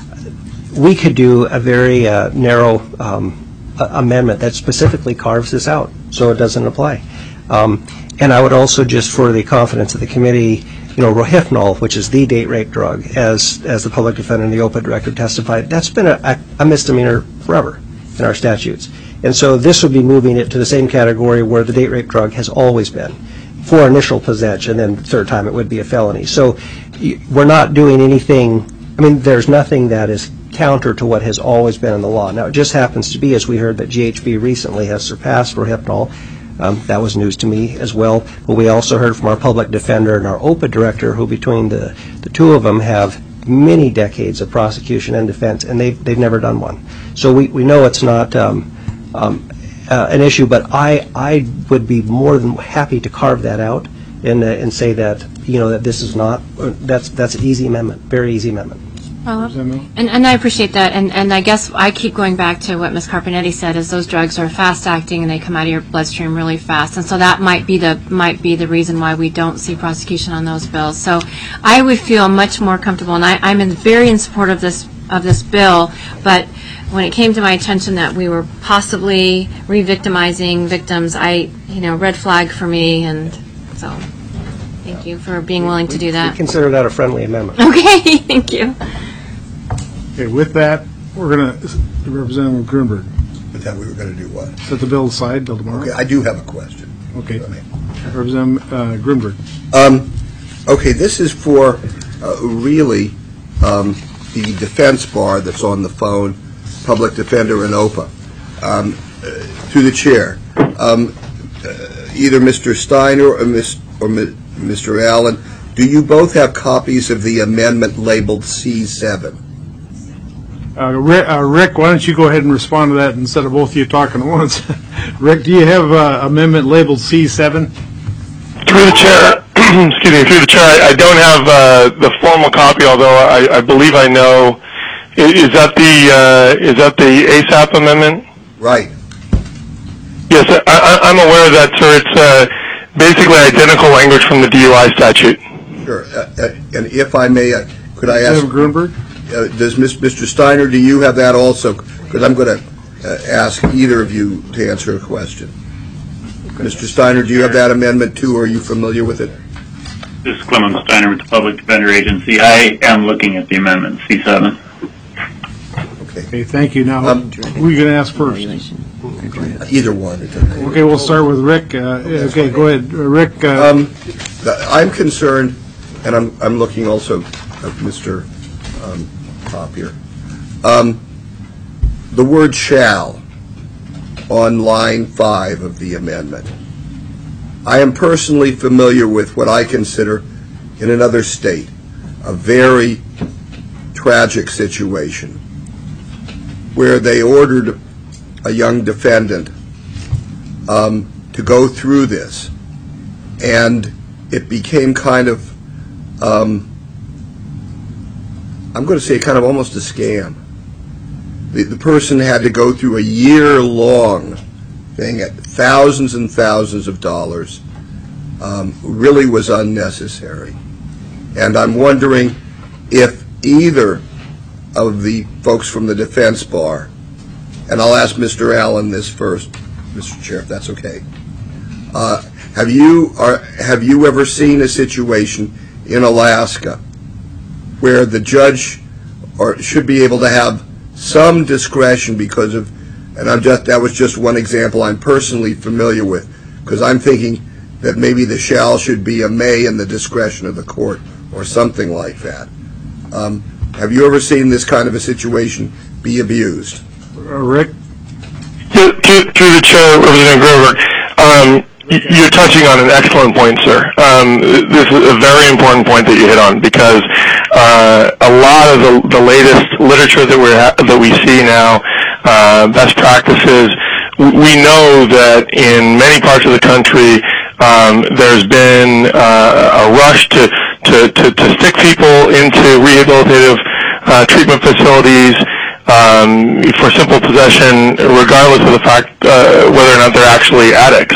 We could do a very uh, narrow um, amendment that specifically carves this out, so it doesn't apply. Um, and I would also, just for the confidence of the committee, you know, Rohypnol, which is the date rape drug, as as the public defender and the O P A director testified, that's been a, a misdemeanor forever in our statutes. And so this would be moving it to the same category where the date rape drug has always been. For initial possession, and then the third time it would be a felony. So we're not doing anything, I mean, there's nothing that is counter to what has always been in the law. Now, it just happens to be, as we heard, that G H B recently has surpassed Rohypnol. Um, that was news to me as well. But we also heard from our public defender and our O P A director, who between the, the two of them have many decades of prosecution and defense, and they've, they've never done one. So we, we know it's not um, um, uh, an issue, but I, I would be more than happy to carve that out and, uh, and say that, you know, that this is not, uh, that's, that's an easy amendment, very easy amendment. Well, and, and I appreciate that, and, and I guess I keep going back to what Miz Carpenetti said, is those drugs are fast acting and they come out of your bloodstream really fast, and so that might be the might be the reason why we don't see prosecution on those bills. So I would feel much more comfortable, and I, I'm in very in support of this of this bill, but when it came to my attention that we were possibly re-victimizing victims, I, you know, red flag for me, and so thank you for being willing to do We that. consider that a friendly amendment. Okay, thank you. Okay, with that, we're going to, Representative Grunberg, But then we were going to do what? set the bill aside till tomorrow? Okay, I do have a question. Okay. Representative uh, Grunberg. Um, okay, this is for uh, really um, the defense bar that's on the phone, public defender and O P A. Um, uh, to the chair, um, uh, either Mister Steiner or, Miss, or Mister Allen, do you both have copies of the amendment labeled C seven? Uh, Rick, uh, Rick, why don't you go ahead and respond to that instead of both of you talking at once? Rick, do you have uh, amendment labeled C seven? Through the chair, excuse me, through the chair, I, I don't have uh, the formal copy, although I, I believe I know. Is, is that the uh, is that the A S A P amendment? Right. Yes, I, I, I'm aware of that, sir. It's uh, basically identical language from the D U I statute. Sure. Uh, uh, and if I may, uh, could I ask? Representative Grunberg? Uh, does Mister Steiner, do you have that also? Because I'm going to uh, ask either of you to answer a question. Mister Steiner, do you have that amendment too, or are you familiar with it? This is Clement Steiner with the Public Defender Agency. I am looking at the amendment, C seven. Okay. Okay, thank you. Now, Um, who are you going to ask first? Either one. Okay, we'll start with Rick. Uh, okay, go ahead. Uh, Rick, uh, Um, I'm concerned, and I'm, I'm looking also at Mister Um, Pop here. Um, the word shall on line five of the amendment. I am personally familiar with what I consider in another state a very tragic situation where they ordered a young defendant um, to go through this, and it became kind of, um, I'm going to say kind of almost a scam. The, the person had to go through a year-long thing at thousands and thousands of dollars. Um, really was unnecessary. And I'm wondering if either of the folks from the defense bar, and I'll ask Mister Allen this first, Mister Chair, if that's okay. Uh, have you are, have you ever seen a situation in Alaska where the judge or should be able to have some discretion because of, and I'm just that was just one example I'm personally familiar with, because I'm thinking that maybe the shall should be a may in the discretion of the court or something like that. Um, have you ever seen this kind of a situation be abused? Uh, Rick? Through, through the chair, Representative Grover, um, you're touching on an excellent point, sir. Um, this is a very important point that you hit on, because uh, a lot of the, the latest literature that we ha- that we see now, uh, best practices, we know that in many parts of the country, um, there's been uh, a rush to, to, to, to stick people into rehabilitative uh, treatment facilities um, for simple possession, regardless of the fact uh, whether or not they're actually addicts.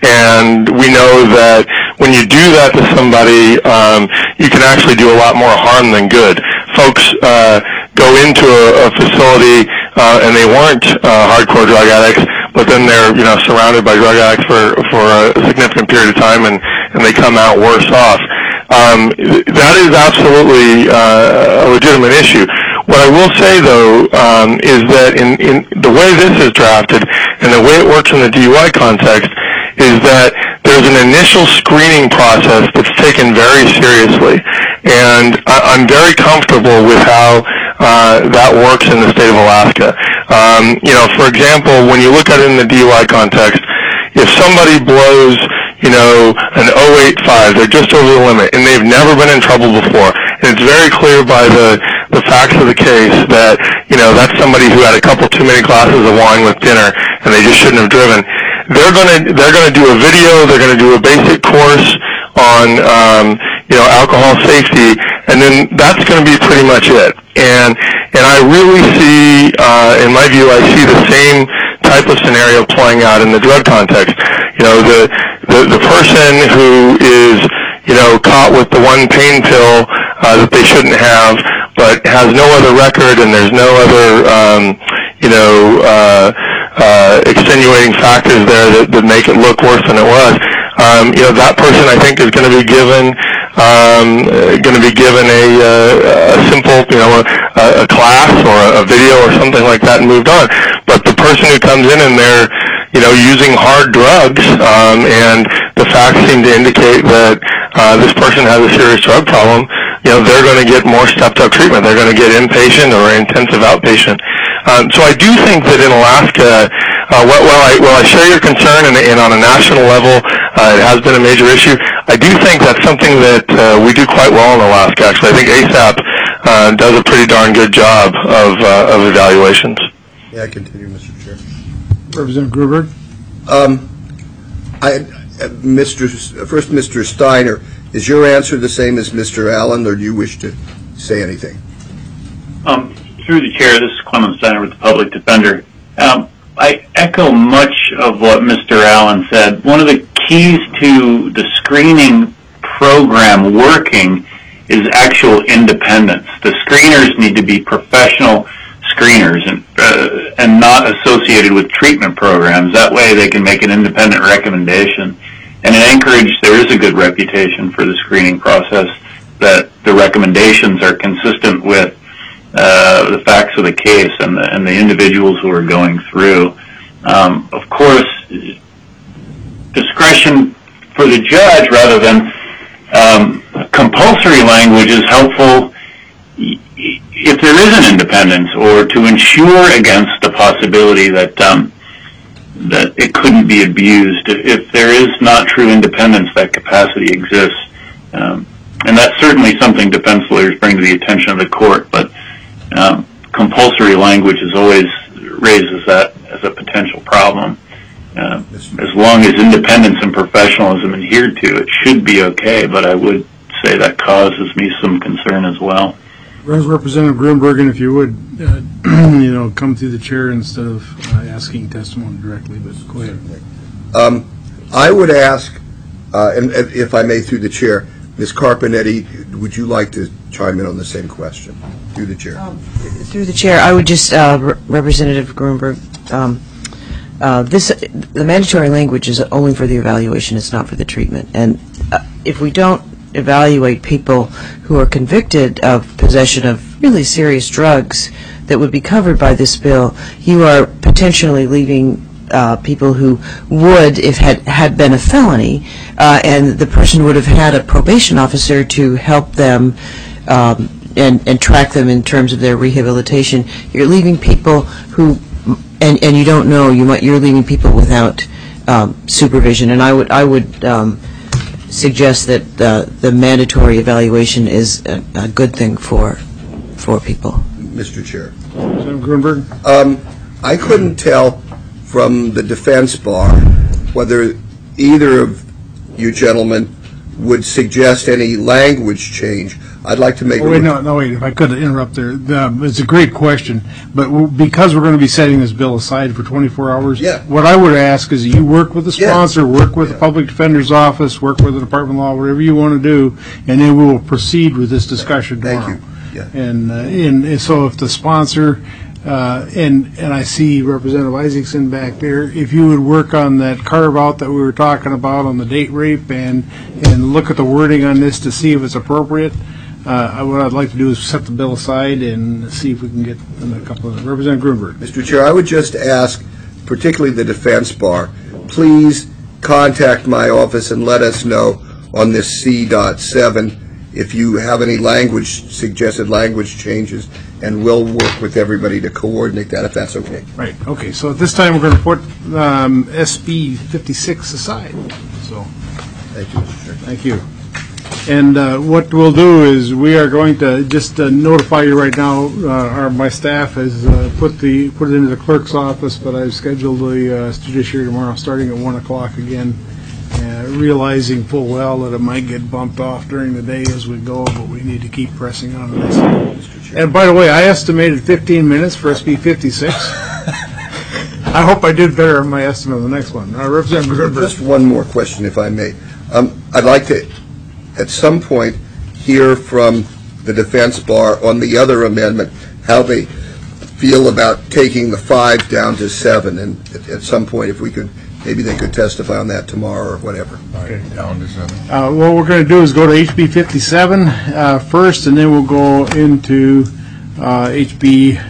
And we know that when you do that to somebody, um, you can actually do a lot more harm than good. Folks uh, go into a, a facility uh, and they weren't uh, hardcore drug addicts, but then they're you know surrounded by drug addicts for for a significant period of time, and and they come out worse off. Um, that is absolutely uh, a legitimate issue. What I will say, though, um, is that in, in the way this is drafted and the way it works in the D U I context is that there's an initial screening process that's taken very seriously. And I, I'm very comfortable with how uh, that works in the state of Alaska. Um, you know, for example, when you look at it in the D U I context, if somebody blows, you know, an oh eight five, they're just over the limit, and they've never been in trouble before. And it's very clear by the, the facts of the case that, you know, that's somebody who had a couple too many glasses of wine with dinner, and they just shouldn't have driven. They're gonna they're gonna do a video. They're gonna do a basic course on um, you know alcohol safety, and then that's gonna be pretty much it. And and I really see, uh, in my view, I see the same type of scenario playing out in the drug context. You know, the the, the person who is you know caught with the one pain pill uh, that they shouldn't have, but has no other record, and there's no other um, you know. Uh, Uh, extenuating factors there that, that make it look worse than it was. Um, you know, that person I think is going to be given um, uh, going to be given a, uh, a simple, you know, a, a class or a, a video or something like that and moved on. But the person who comes in and they're, you know, using hard drugs, um, and the facts seem to indicate that uh, this person has a serious drug problem, you know, they're going to get more stepped-up treatment. They're going to get inpatient or intensive outpatient. Um, so I do think that in Alaska, uh, while, while, I, while I share your concern, and, and on a national level, uh, it has been a major issue, I do think that's something that uh, we do quite well in Alaska, actually. I think A S A P uh, does a pretty darn good job of, uh, of evaluations. Yeah, continue, Mister Chair. Representative Gruberg? Um, I, uh, Mister S- first, Mister Steiner, is your answer the same as Mister Allen, or do you wish to say anything? Um, through the chair, this is Clement Steiner with the Public Defender. Um, I echo much of what Mister Allen said. One of the keys to the screening program working is actual independence. The screeners need to be professional screeners and uh, and not associated with treatment programs. That way they can make an independent recommendation. And in Anchorage, there is a good reputation for the screening process, that the recommendations are consistent with uh, the facts of the case and the, and the individuals who are going through. Um, of course, discretion for the judge rather than um, compulsory language is helpful if there is an independence, or to ensure against the possibility that um, that it couldn't be abused. If there is not true independence, that capacity exists. Um, and that's certainly something defense lawyers bring to the attention of the court, but um, compulsory language is always raises that as a potential problem. Uh, as long as independence and professionalism adhered to, it should be okay, but I would say that causes me some concern as well. Representative Gruenbergen, if you would, uh, you know, come through the chair instead of uh, asking testimony directly, but go ahead. Um, I would ask, uh, and, and if I may through the chair, Miz Carpenetti, would you like to chime in on the same question? Through the chair. Um, through the chair, I would just, uh, Re- Representative Gruenberg, um, uh, this, the mandatory language is only for the evaluation, it's not for the treatment. And uh, if we don't evaluate people who are convicted of possession of really serious drugs that would be covered by this bill, you are potentially leaving uh, people who would, if had had been a felony, uh, and the person would have had a probation officer to help them um, and, and track them in terms of their rehabilitation. You're leaving people who, and, and you don't know, you might, you're leaving people without um, supervision. And I would, I would um, suggest that uh, the mandatory evaluation is a, a good thing for for people. Mister Chair. Senator Gruenberg? Um, I couldn't tell from the defense bar whether either of you gentlemen would suggest any language change. I'd like to make oh, wait, no, no, wait, if I could interrupt there. Um, it's a great question, but w- because we're going to be setting this bill aside for twenty-four hours, yeah. what I would ask is you work with the sponsor, yeah. work with yeah. the public defender's office, work with the Department of Law, whatever you want to do, and then we will proceed with this discussion tomorrow. Thank you. Yeah. And, uh, and, and so if the sponsor, uh, and and I see Representative Isaacson back there, if you would work on that carve-out that we were talking about on the date rape and, and look at the wording on this to see if it's appropriate, uh, what I'd like to do is set the bill aside and see if we can get a couple of, Representative Gruenberg. Mister Chair, I would just ask, particularly the defense bar, please contact my office and let us know on this C seven if you have any language, suggested language changes, and we'll work with everybody to coordinate that, if that's okay. Right. Okay. So at this time, we're going to put um, S B fifty-six aside. So, thank you, Mister Chair. Thank you. And uh, what we'll do is we are going to just uh, notify you right now. Uh, our my staff has uh, put the put it into the clerk's office, but I've scheduled the uh, judiciary tomorrow, starting at one o'clock again. Uh, realizing full well that it might get bumped off during the day as we go, but we need to keep pressing on this. And by the way, I estimated fifteen minutes for S B fifty-six. I hope I did better on my estimate of the next one. Uh, Representative Gruenberg. Just one more question, if I may. Um, I'd like to, at some point, hear from the defense bar on the other amendment, how they feel about taking the five down to seven, and at, at some point, if we could, maybe they could testify on that tomorrow or whatever. Okay, down to seven. Uh, what we're going to do is go to H B fifty-seven uh, first, and then we'll go into uh, H B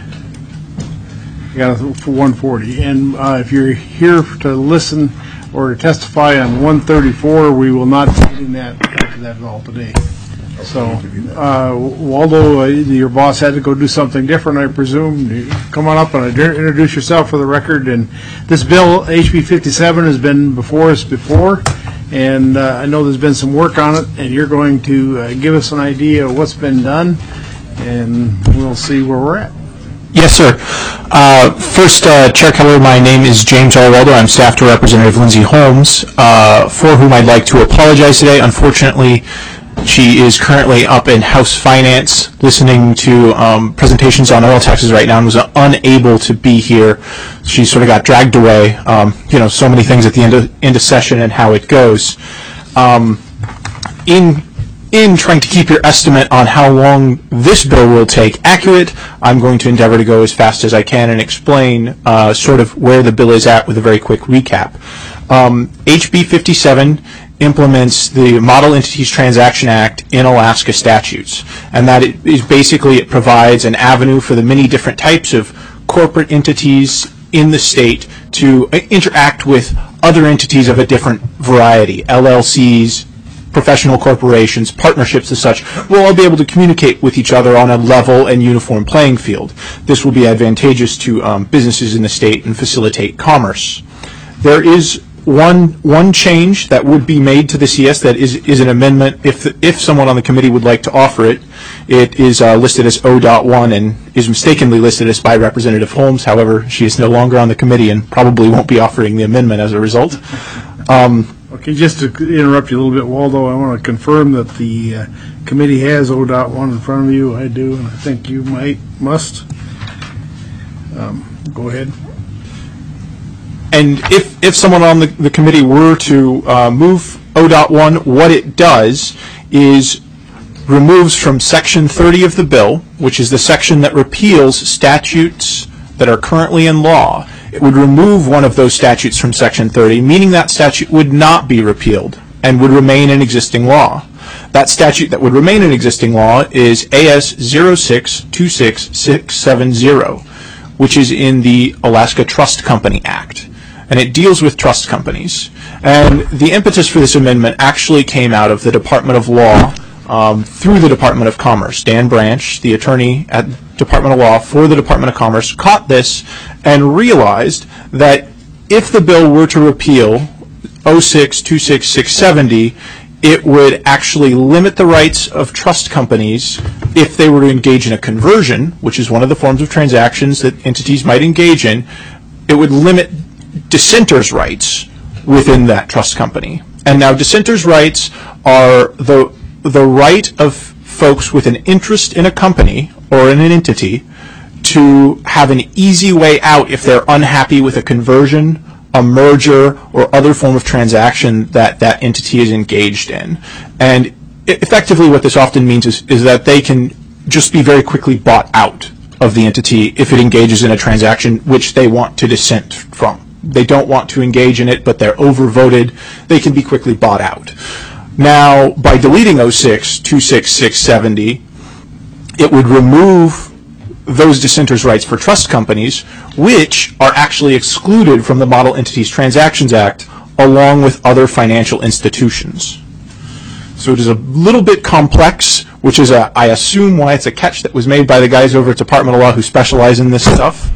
yeah, for one forty. And uh, if you're here to listen or to testify on one thirty-four, we will not be getting that to that at all today. So, uh, Waldo, uh, your boss had to go do something different, I presume. You come on up and introduce yourself for the record. And this bill, H B fifty-seven, has been before us before, and uh, I know there's been some work on it, and you're going to uh, give us an idea of what's been done, and we'll see where we're at. Yes, sir. Uh, first, uh, Chair Keller, my name is James R. Waldo. I'm staff to Representative Lindsay Holmes, uh, for whom I'd like to apologize today. Unfortunately, she is currently up in House Finance listening to um, presentations on oil taxes right now and was uh, unable to be here. She sort of got dragged away. Um, you know, so many things at the end of, end of session and how it goes. Um, in in trying to keep your estimate on how long this bill will take accurate, I'm going to endeavor to go as fast as I can and explain uh, sort of where the bill is at with a very quick recap. Um, H B fifty-seven implements the Model Entities Transaction Act in Alaska statutes, and that it is basically it provides an avenue for the many different types of corporate entities in the state to interact with other entities of a different variety, L L Cs, professional corporations, partnerships as such, will all be able to communicate with each other on a level and uniform playing field. This will be advantageous to um, businesses in the state and facilitate commerce. There is one one change that would be made to the C S that is, is an amendment. If if someone on the committee would like to offer it, it is uh, listed as O one and is mistakenly listed as by Representative Holmes. However, she is no longer on the committee and probably won't be offering the amendment as a result. Um, Okay, just to interrupt you a little bit, Waldo, I want to confirm that the uh, committee has O one in front of you. I do, and I think you might, must. Um, go ahead. And if, if someone on the, the committee were to uh, move O one, what it does is removes from Section thirty of the bill, which is the section that repeals statutes that are currently in law. It would remove one of those statutes from Section thirty, meaning that statute would not be repealed and would remain in existing law. That statute that would remain in existing law is A S zero six two six six seven zero, which is in the Alaska Trust Company Act, and it deals with trust companies. And the impetus for this amendment actually came out of the Department of Law um, through the Department of Commerce. Dan Branch, the attorney at Department of Law for the Department of Commerce, caught this and realized that if the bill were to repeal oh six two six six seventy, it would actually limit the rights of trust companies if they were to engage in a conversion, which is one of the forms of transactions that entities might engage in. It would limit dissenters' rights within that trust company. And now dissenters' rights are the the right of folks with an interest in a company or in an entity to have an easy way out if they're unhappy with a conversion, a merger, or other form of transaction that that entity is engaged in. And effectively what this often means is, is that they can just be very quickly bought out of the entity if it engages in a transaction which they want to dissent from. They don't want to engage in it, but they're overvoted. They can be quickly bought out. Now, by deleting oh six two six six seventy, it would remove those dissenters' rights for trust companies, which are actually excluded from the Model Entities Transactions Act, along with other financial institutions. So it is a little bit complex, which is, a, I assume, why it's a catch that was made by the guys over at Department of Law who specialize in this stuff.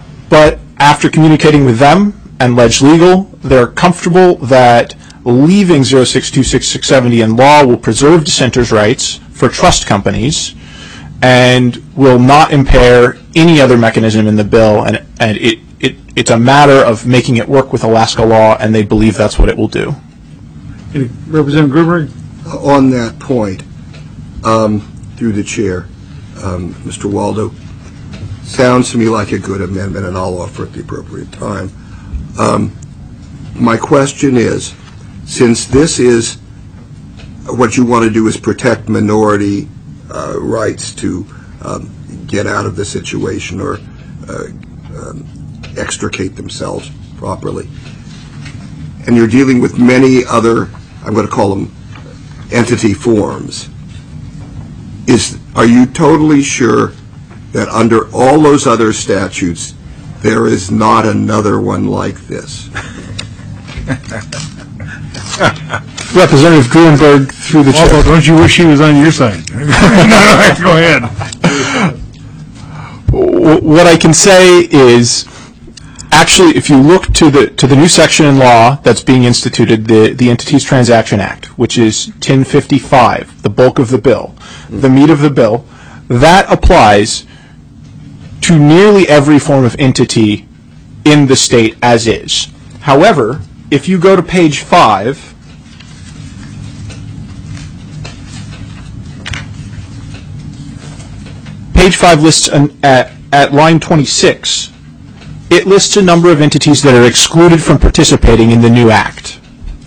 But after communicating with them and Ledge Legal, they're comfortable that leaving oh six two six six seventy in law will preserve dissenters' rights for trust companies and will not impair any other mechanism in the bill, and, and it, it, it's a matter of making it work with Alaska law, and they believe that's what it will do. Representative Gruberg? On that point, um, through the chair, um, Mister Waldo, sounds to me like a good amendment, and I'll offer at the appropriate time. Um, my question is, since this is what you want to do is protect minority uh, rights to um, get out of the situation or uh, um, extricate themselves properly, and you're dealing with many other, I'm going to call them entity forms, is are you totally sure that under all those other statutes there is not another one like this? Representative Gruenberg, through the chair. Don't you wish he was on your side? Go ahead. What I can say is, actually, if you look to the to the new section in law that's being instituted, the, the Entities Transaction Act, which is ten fifty-five, the bulk of the bill, the meat of the bill, that applies to nearly every form of entity in the state as is. However, if you go to page five, page five lists an, at, at line twenty-six, it lists a number of entities that are excluded from participating in the new act.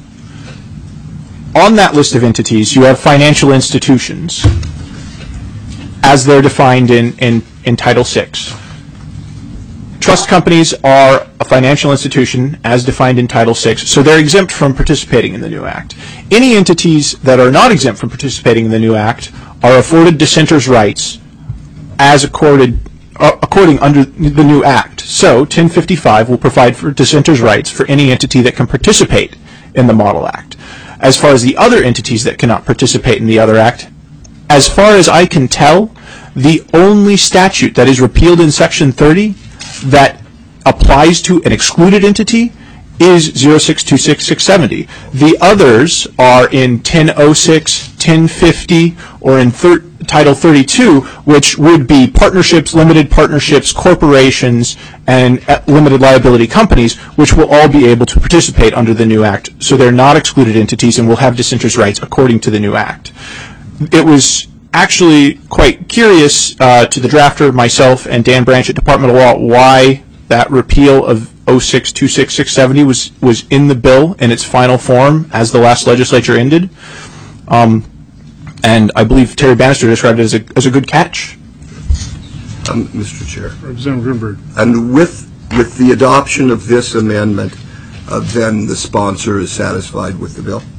On that list of entities, you have financial institutions, as they're defined in, in, in Title six. Trust companies are a financial institution as defined in Title six, so they're exempt from participating in the new act. Any entities that are not exempt from participating in the new act are afforded dissenters' rights as accorded, uh, according under the new act. So ten fifty-five will provide for dissenters' rights for any entity that can participate in the Model Act. As far as the other entities that cannot participate in the other act, as far as I can tell, the only statute that is repealed in Section thirty that applies to an excluded entity is zero six two six six seventy. The others are in ten oh six, ten fifty, or in thir- Title thirty-two, which would be partnerships, limited partnerships, corporations, and uh, limited liability companies, which will all be able to participate under the new act. So they're not excluded entities and will have disinterest rights according to the new act. It was actually quite curious uh, to the drafter, myself, and Dan Branch at Department of Law why that repeal of oh six two six six seventy was, was in the bill in its final form as the last legislature ended. Um, and I believe Terry Bannister described it as a, as a good catch. Um, Mister Chair. Representative Grunberg. And with, with the adoption of this amendment, uh, then the sponsor is satisfied with the bill?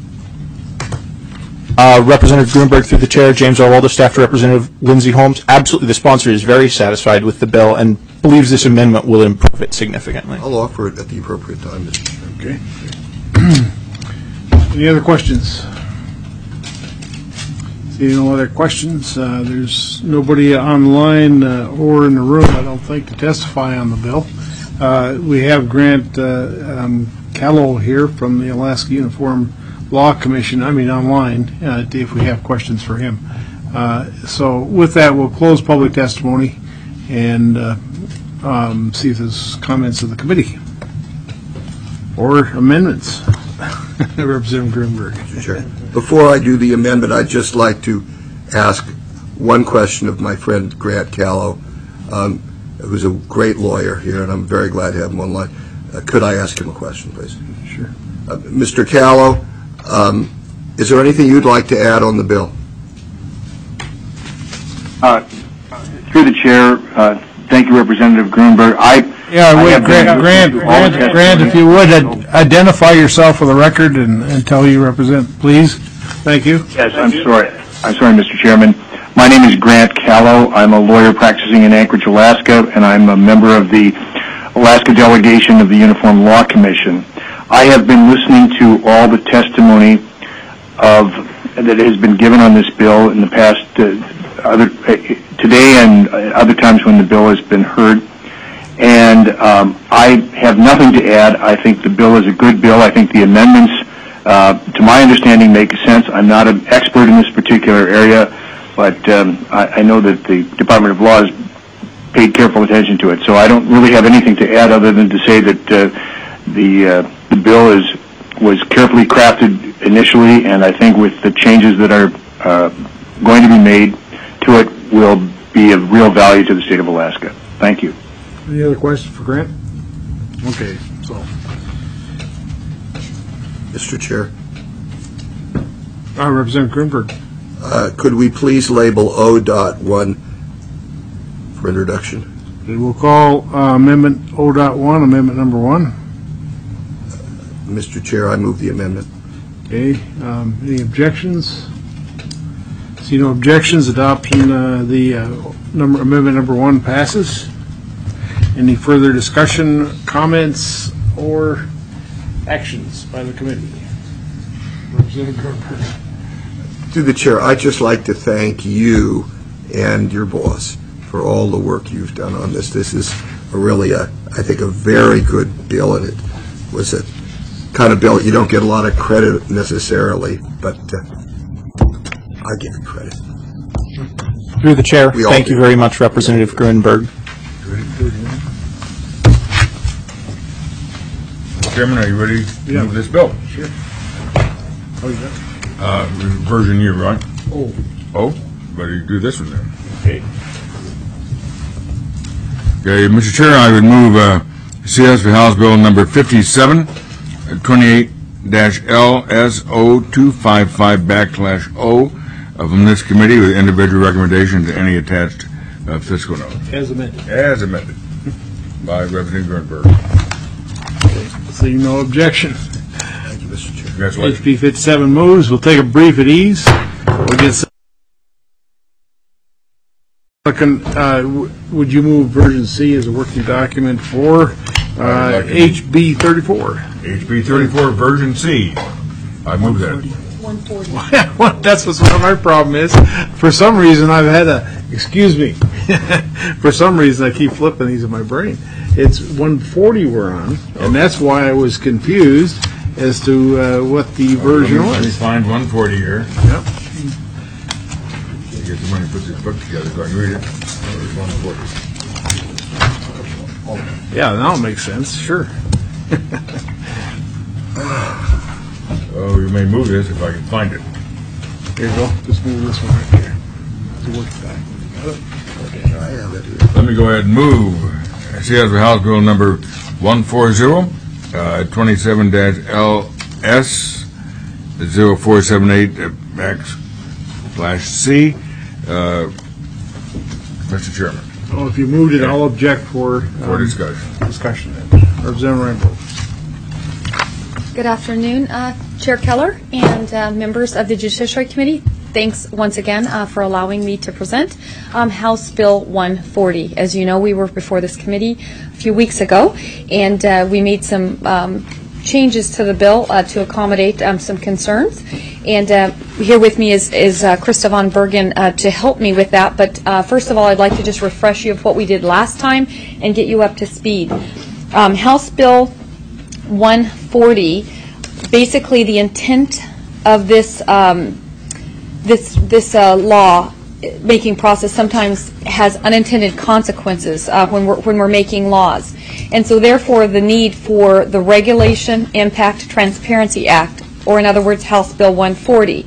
Uh, Representative Grunberg, through the chair, James R. Waldo, staff to Representative Lindsay Holmes. Absolutely, the sponsor is very satisfied with the bill and believes this amendment will improve it significantly. I'll offer it at the appropriate time, Mister Chair. Okay. Any other questions? Seeing no other questions, uh, there's nobody online uh, or in the room, I don't think, to testify on the bill. Uh, we have Grant uh, um, Callow here from the Alaska Uniform Law Commission, I mean online, uh, if we have questions for him. Uh, so with that, we'll close public testimony and uh, um, see if there's comments of the committee or amendments. Representative Grunberg. Sure. Before I do the amendment, I'd just like to ask one question of my friend Grant Callow, um, who's a great lawyer here, and I'm very glad to have him online. Uh, could I ask him a question, please? Sure. Uh, Mister Callow, um, is there anything you'd like to add on the bill? Uh, through the chair, uh, thank you, Representative Grunberg. I Yeah, I would. I Grant, Grant, Grant, Grant, if you would, uh, identify yourself for the record and, and tell who you represent, please. Thank you. Yes, I'm sorry. I'm sorry, Mister Chairman. My name is Grant Callow. I'm a lawyer practicing in Anchorage, Alaska, and I'm a member of the Alaska delegation of the Uniform Law Commission. I have been listening to all the testimony of that has been given on this bill in the past uh, other uh, today and uh, other times when the bill has been heard. And um, I have nothing to add. I think the bill is a good bill. I think the amendments, uh, to my understanding, make sense. I'm not an expert in this particular area, but um, I, I know that the Department of Law has paid careful attention to it. So I don't really have anything to add other than to say that uh, the uh, the bill is was carefully crafted initially, and I think with the changes that are uh, going to be made to it will be of real value to the state of Alaska. Thank you. Any other questions for Grant? Okay, so. Mister Chair. Uh, Representative Grunberg. Uh, could we please label O dot one for introduction? Okay, we'll call uh, Amendment O dot one, Amendment Number One. Mister Chair, I move the amendment. Okay, um, any objections? See no objections, adoption, uh, the uh, number, Amendment Number One passes. Any further discussion, comments, or actions by the committee? Representative Grunberg. Through the chair, I'd just like to thank you and your boss for all the work you've done on this. This is a really, a, I think, a very good bill, and it was a kind of bill you don't get a lot of credit necessarily, but uh, I give you credit. Through the chair, We all thank do. you very much, Representative Grunberg. Chairman, are you ready to Yeah. move this bill? Sure. Oh, you got it? Uh, version U, right? Oh. Oh, better do this one then. Okay. Okay, Mister Chair, I would move uh, C S for House Bill number fifty-seven, twenty-eight dash L S O two fifty-five backslash O from this committee with individual recommendations to any attached uh, fiscal note. As amended. As amended by Representative Grunberg. Seeing no objection. Thank you, Mister Chair. Congratulations. H B fifty-seven moves. We'll take a brief at ease. We'll get some. Uh, w- would you move version C as a working document for uh, I'd like to- H B thirty-four? H B thirty-four version C. I move that. one forty. Well, that's what's what my problem is. For some reason, I've had a, excuse me, for some reason, I keep flipping these in my brain. It's one forty we're on, and that's why I was confused as to uh, what the version Let me- Let me was. find one forty here. Yep. Get the money to put this book together so I can read it. It's one forty. Yeah, now it makes sense, sure. Oh, you may move this if I can find it. Here you go, just move this one right here. To work back. I have it here. Let me go ahead and move. C S for House Bill number one forty, uh, twenty-seven L S zero four seven eight X slash C. Uh, Mister Chairman, Oh, if you moved it, I'll object for. for um, discussion. Discussion then. Representative Reinbold. Good afternoon, uh, Chair Keller and uh, members of the Judiciary Committee. Thanks once again uh, for allowing me to present um, House Bill one forty. As you know, we were before this committee a few weeks ago, and uh, we made some um, changes to the bill uh, to accommodate um, some concerns. And uh, here with me is, is uh, Krista Von Bergen uh, to help me with that. But uh, first of all, I'd like to just refresh you of what we did last time and get you up to speed. Um, House Bill one forty, basically the intent of this um, this this uh, law making process sometimes has unintended consequences uh, when we're when we're making laws, and so therefore the need for the Regulation Impact Transparency Act, or in other words, House Bill one forty.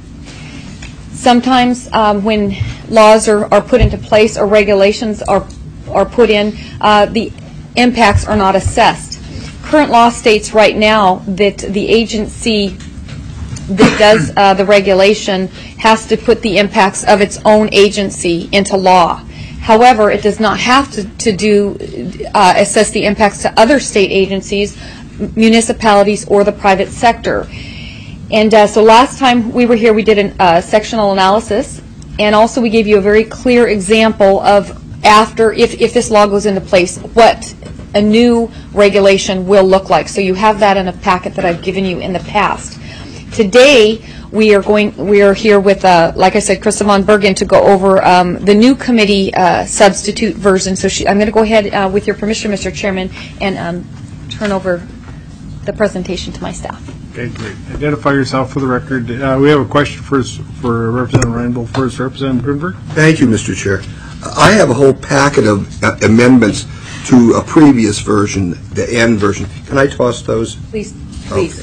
Sometimes um, when laws are, are put into place or regulations are are put in, uh, the impacts are not assessed. Current law states right now that the agency that does uh, the regulation has to put the impacts of its own agency into law. However, it does not have to, to do uh, assess the impacts to other state agencies, municipalities, or the private sector. And uh, so last time we were here, we did a uh, sectional analysis, and also we gave you a very clear example of after, if, if this law goes into place, what a new regulation will look like. So you have that in a packet that I've given you in the past. Today, we are going. We are here with, uh, like I said, Krista Von Bergen to go over um, the new committee uh, substitute version. So she, I'm going to go ahead, uh, with your permission, Mister Chairman, and um, turn over the presentation to my staff. Okay, great. Identify yourself for the record. Uh, we have a question first for Representative Reinbold. First, Representative Grunberg. Thank you, Mister Chair. I have a whole packet of uh, amendments to a previous version, the N version. Can I toss those? Please, please.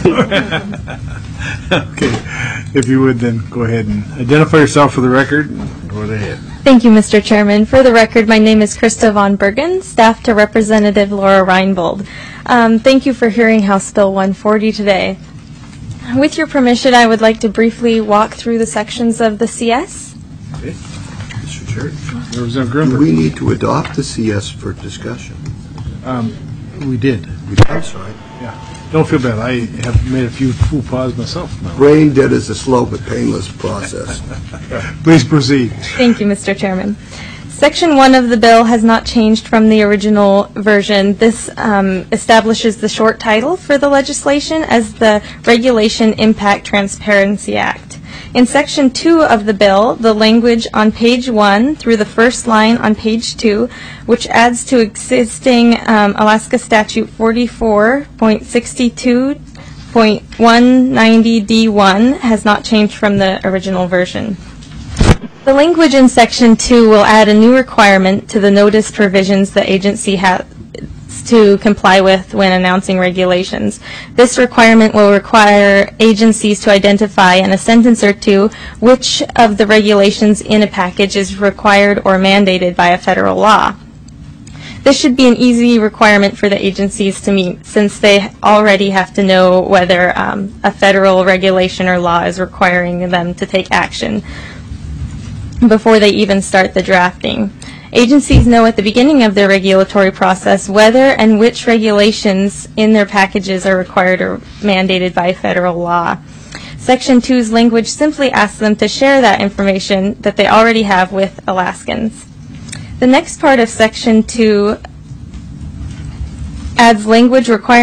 Okay, if you would then go ahead and identify yourself for the record. Go ahead. Thank you, Mister Chairman. For the record, my name is Krista Von Bergen, staff to Representative Laura Reinbold. Um, thank you for hearing House Bill one forty today. With your permission, I would like to briefly walk through the sections of the C S. Okay. Mister Chair, Representative do Grunberg. we need to adopt the C S for discussion? Um, we did. I'm sorry. Yeah. Don't feel bad. I have made a few faux pas myself now. Brain dead is a slow but painless process. Please proceed. Thank you, Mister Chairman. Section one of the bill has not changed from the original version. This um, establishes the short title for the legislation as the Regulation Impact Transparency Act. In Section two of the bill, the language on page one through the first line on page two, which adds to existing um, Alaska Statute forty-four point sixty-two point one ninety D one, has not changed from the original version. The language in Section two will add a new requirement to the notice provisions the agency has to comply with when announcing regulations. This requirement will require agencies to identify in a sentence or two which of the regulations in a package is required or mandated by a federal law. This should be an easy requirement for the agencies to meet, since they already have to know whether um, a federal regulation or law is requiring them to take action before they even start the drafting. Agencies know at the beginning of their regulatory process whether and which regulations in their packages are required or mandated by federal law. Section two's language simply asks them to share that information that they already have with Alaskans. The next part of Section two adds language requiring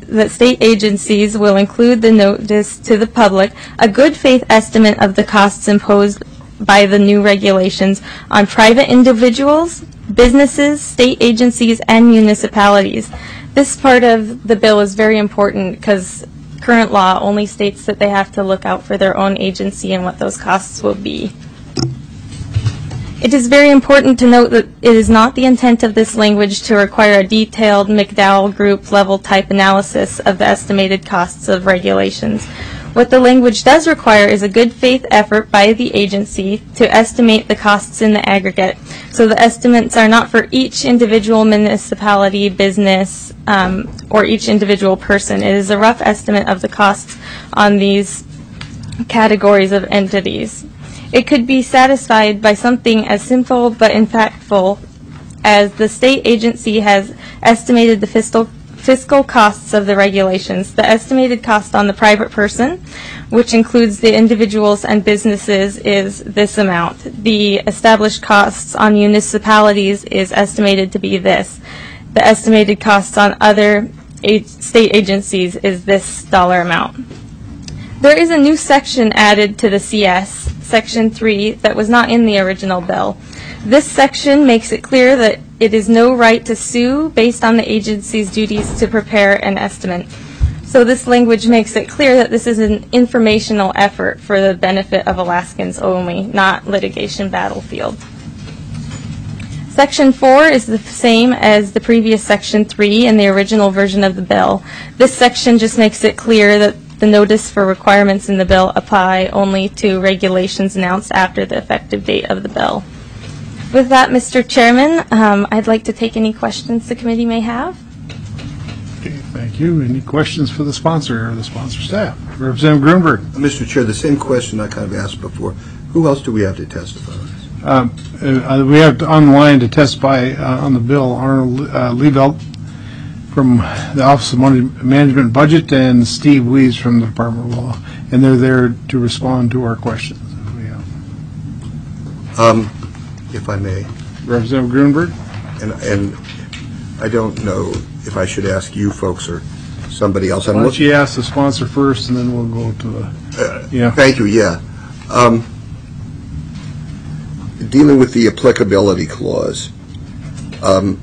that state agencies will include the notice to the public a good faith estimate of the costs imposed by the new regulations on private individuals, businesses, state agencies, and municipalities. This part of the bill is very important because current law only states that they have to look out for their own agency and what those costs will be. It is very important to note that it is not the intent of this language to require a detailed McDowell Group level type analysis of the estimated costs of regulations. What the language does require is a good faith effort by the agency to estimate the costs in the aggregate. So the estimates are not for each individual municipality, business, um, or each individual person. It is a rough estimate of the costs on these categories of entities. It could be satisfied by something as simple but impactful as the state agency has estimated the fiscal fiscal costs of the regulations. The estimated cost on the private person, which includes the individuals and businesses, is this amount. The established costs on municipalities is estimated to be this. The estimated costs on other a- state agencies is this dollar amount. There is a new section added to the C S, Section three, that was not in the original bill. This section makes it clear that it is no right to sue based on the agency's duties to prepare an estimate. So this language makes it clear that this is an informational effort for the benefit of Alaskans only, not litigation battlefield. Section four is the same as the previous Section three in the original version of the bill. This section just makes it clear that the notice for requirements in the bill apply only to regulations announced after the effective date of the bill. With that, Mister Chairman, um, I'd like to take any questions the committee may have. Okay, thank you. Any questions for the sponsor or the sponsor staff? Representative Grunberg. Mister Chair, the same question I kind of asked before. Who else do we have to testify on this? Um, uh, we have on the line to testify uh, on the bill Arnold uh, Liebelt from the Office of Money Management and Budget and Steve Wees from the Department of Law, and they're there to respond to our questions. Um, if I may. Representative Grunberg. And, and I don't know if I should ask you folks or somebody else. Why don't you ask the sponsor first, and then we'll go to the... Uh, yeah. Thank you, yeah. Um, dealing with the applicability clause, um,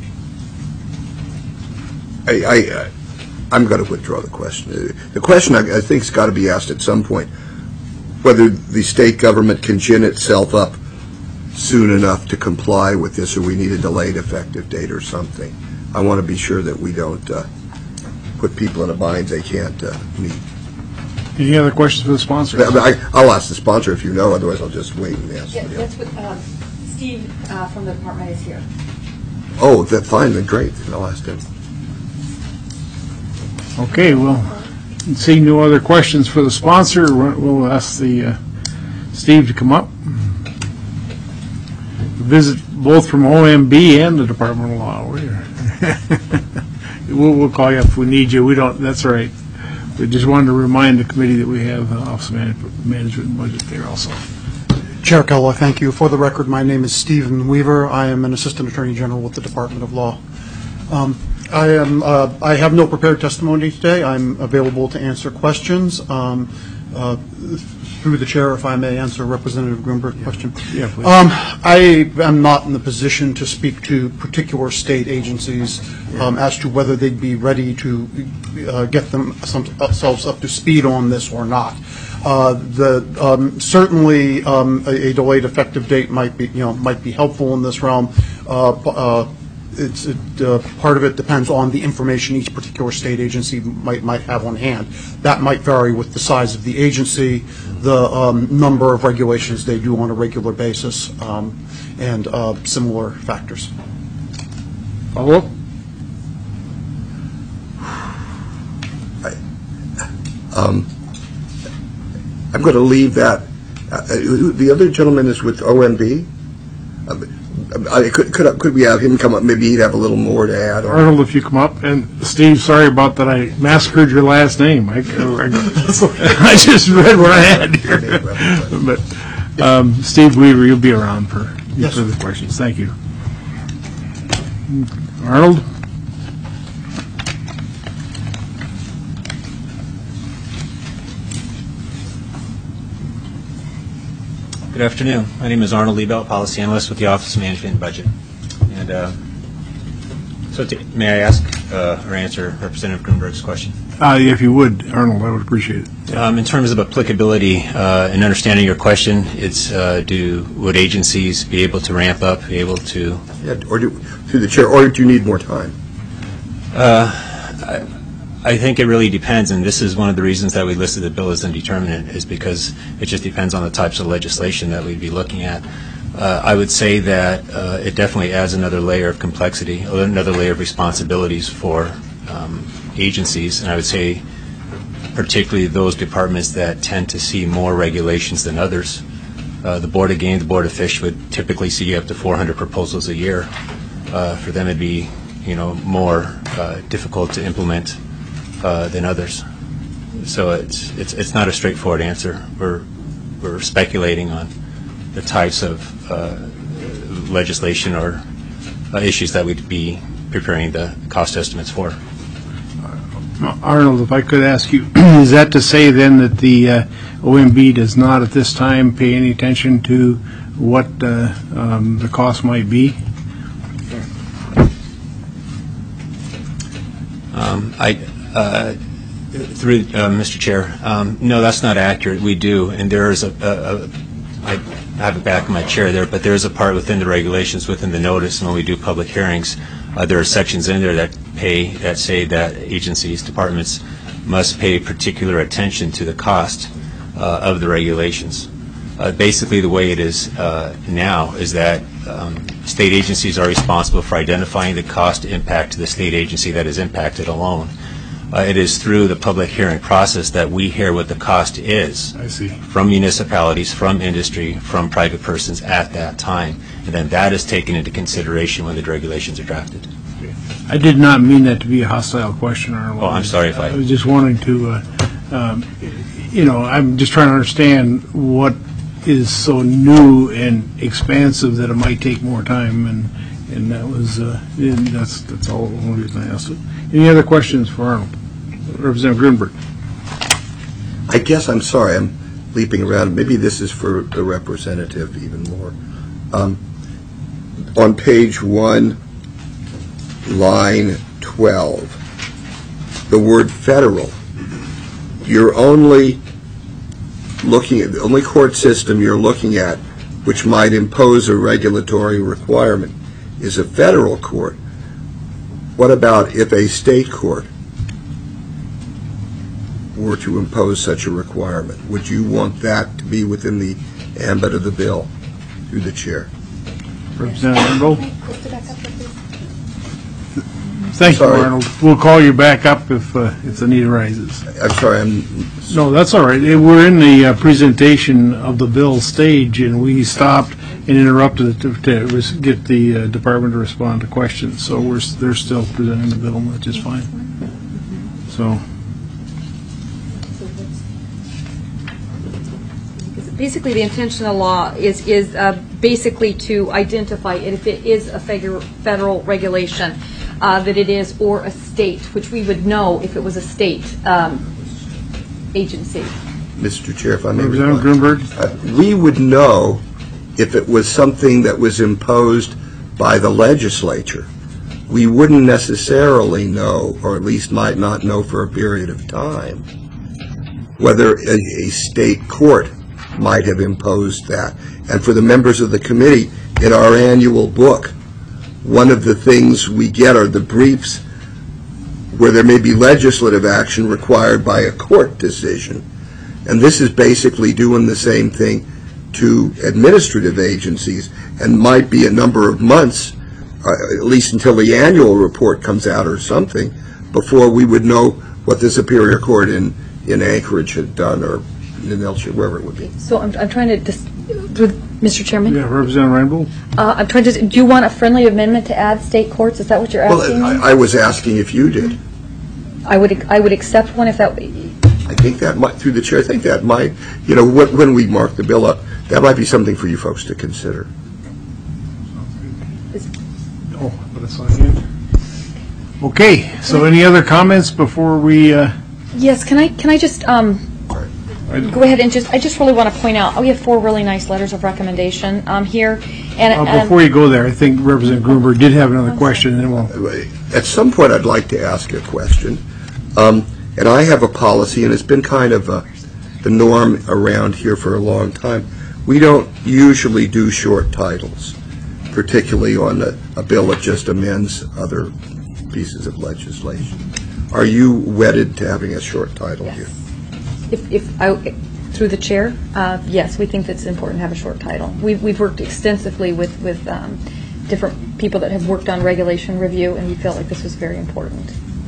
I, I, I'm going to withdraw the question. The question, I, I think, has got to be asked at some point, whether the state government can gin itself up soon enough to comply with this, or we need a delayed effective date or something. I want to be sure that we don't uh, put people in a bind they can't uh, meet. Any other questions for the sponsor? I, I'll ask the sponsor if you know, otherwise I'll just wait and ask. Yeah, that's what um, Steve uh, from the department is here. Oh, that fine, then great. I'll ask him. Okay, well, seeing no other questions for the sponsor, we'll ask the uh, Steve to come up. Visit both from O M B and the Department of Law. we'll, we'll call you up if we need you. We don't. That's all right. We just wanted to remind the committee that we have the Office of Management, Management and Budget there also. Chair Keller, thank you. For the record, my name is Stephen Weaver. I am an Assistant Attorney General with the Department of Law. Um, I am. Uh, I have no prepared testimony today. I'm available to answer questions. Um, uh, through the chair, if I may answer Representative Grunberg's question. Yeah, please. Um, I am not in the position to speak to particular state agencies um, as to whether they'd be ready to uh, get themselves up to speed on this or not. Uh, the um, certainly um, a, a delayed effective date might be you know might be helpful in this realm. Uh, uh, It's it, uh, part of it depends on the information each particular state agency might might have on hand. That might vary with the size of the agency, the um, number of regulations they do on a regular basis, um, and uh, similar factors. Follow up. I, um, I'm going to leave that. Uh, the other gentleman is with O M B. Um, I, could, could could we have him come up? Maybe he'd have a little more to add. Or Arnold, if you come up. And Steve, sorry about that. I massacred your last name. I, I, I just read what I had here. But um, Steve Weaver, you'll be around for yes, further questions. Thank you. Good afternoon. My name is Arnold Liebelt, Policy Analyst with the Office of Management and Budget. And uh, so to, may I ask uh, or answer Representative Grunberg's question? Uh, if you would, Arnold, I would appreciate it. Um, in terms of applicability uh, and understanding your question, it's uh, do would agencies be able to ramp up, be able to? Yeah, or do, through the chair, or do you need more time? Uh, I, I think it really depends, and this is one of the reasons that we listed the bill as indeterminate, is because it just depends on the types of legislation that we'd be looking at. Uh, I would say that uh, it definitely adds another layer of complexity, another layer of responsibilities for um, agencies, and I would say particularly those departments that tend to see more regulations than others. Uh, the Board of Game, the Board of Fish would typically see up to four hundred proposals a year. Uh, for them, it'd be, you know, more uh, difficult to implement uh, than others. So it's it's it's not a straightforward answer. We're we're speculating on the types of uh, legislation or uh, issues that we'd be preparing the cost estimates for. Arnold, if I could ask you, is that to say then that the uh, O M B does not at this time pay any attention to what uh, um, the cost might be? Um, I, uh, through uh, Mister Chair, um, no, that's not accurate. We do, and there is a, a, a I have it back in my chair there, but there is a part within the regulations, within the notice, and when we do public hearings, uh, there are sections in there that pay, that say that agencies, departments must pay particular attention to the cost uh, of the regulations. Uh, basically, the way it is uh, now is that um, state agencies are responsible for identifying the cost impact to the state agency that is impacted alone. Uh, it is through the public hearing process that we hear what the cost is. I see. From municipalities, from industry, from private persons at that time. And then that is taken into consideration when the regulations are drafted. I did not mean that to be a hostile question, Arnold. Oh, I'm sorry if I... I was just wanting to, uh, um, you know, I'm just trying to understand what is so new and expansive that it might take more time, and and that was, uh, and that's that's all the only reason I asked it. Any other questions for Arnold? Representative Grunberg. I guess I'm sorry, I'm leaping around. Maybe this is for the representative even more. Um, on page one, line twelve, the word federal, you're only looking at, the only court system you're looking at which might impose a regulatory requirement is a federal court. What about if a state court were to impose such a requirement? Would you want that to be within the ambit of the bill? Through the chair. Representative Rambo. Thank you, Sorry. Arnold. We'll call you back up if uh, if the need arises. I'm sorry. I'm No, that's all right. Eh, We're in the uh, presentation of the bill stage, and we stopped and interrupted it to, to res- get the uh, department to respond to questions. So we're s- they're still presenting the bill, which is fine. So. Basically, the intention of law is, is uh, basically to identify it if it is a federal, federal regulation, uh, that it is, or a state, which we would know if it was a state um, agency. Mister Chair, if I may Representative reply. Uh, we would know if it was something that was imposed by the legislature. We wouldn't necessarily know, or at least might not know for a period of time, whether a, a state court might have imposed that. And for the members of the committee, in our annual book, one of the things we get are the briefs where there may be legislative action required by a court decision. And this is basically doing the same thing to administrative agencies, and might be a number of months, uh, at least until the annual report comes out or something, before we would know what the Superior Court in, in Anchorage had done, or in Elshire, wherever it would be. So I'm, I'm trying to, dis- with Mister Chairman? Yeah, Representative Rainbow. Uh, I'm trying to, do you want a friendly amendment to add state courts? Is that what you're asking? Well, I, I was asking if you did. I would, I would accept one if that, I think that might, through the chair, I think that might, you know, when, when we mark the bill up, that might be something for you folks to consider. Oh, but it's on you. Okay, so any other comments before we, uh, yes, can I, can I just, um, go ahead and just, I just really want to point out, we have four really nice letters of recommendation um, here. And Uh, um, Before you go there, I think Representative Gruenberg did have another question, and then we'll... At some point, I'd like to ask a question. Um, and I have a policy, and it's been kind of uh, the norm around here for a long time. We don't usually do short titles, particularly on a, a bill that just amends other pieces of legislation. Are you wedded to having a short title Yes. here? If, if I, through the chair, uh, yes, we think that's important to have a short title. We've, we've worked extensively with, with um, different people that have worked on regulation review, and we felt like this was very important.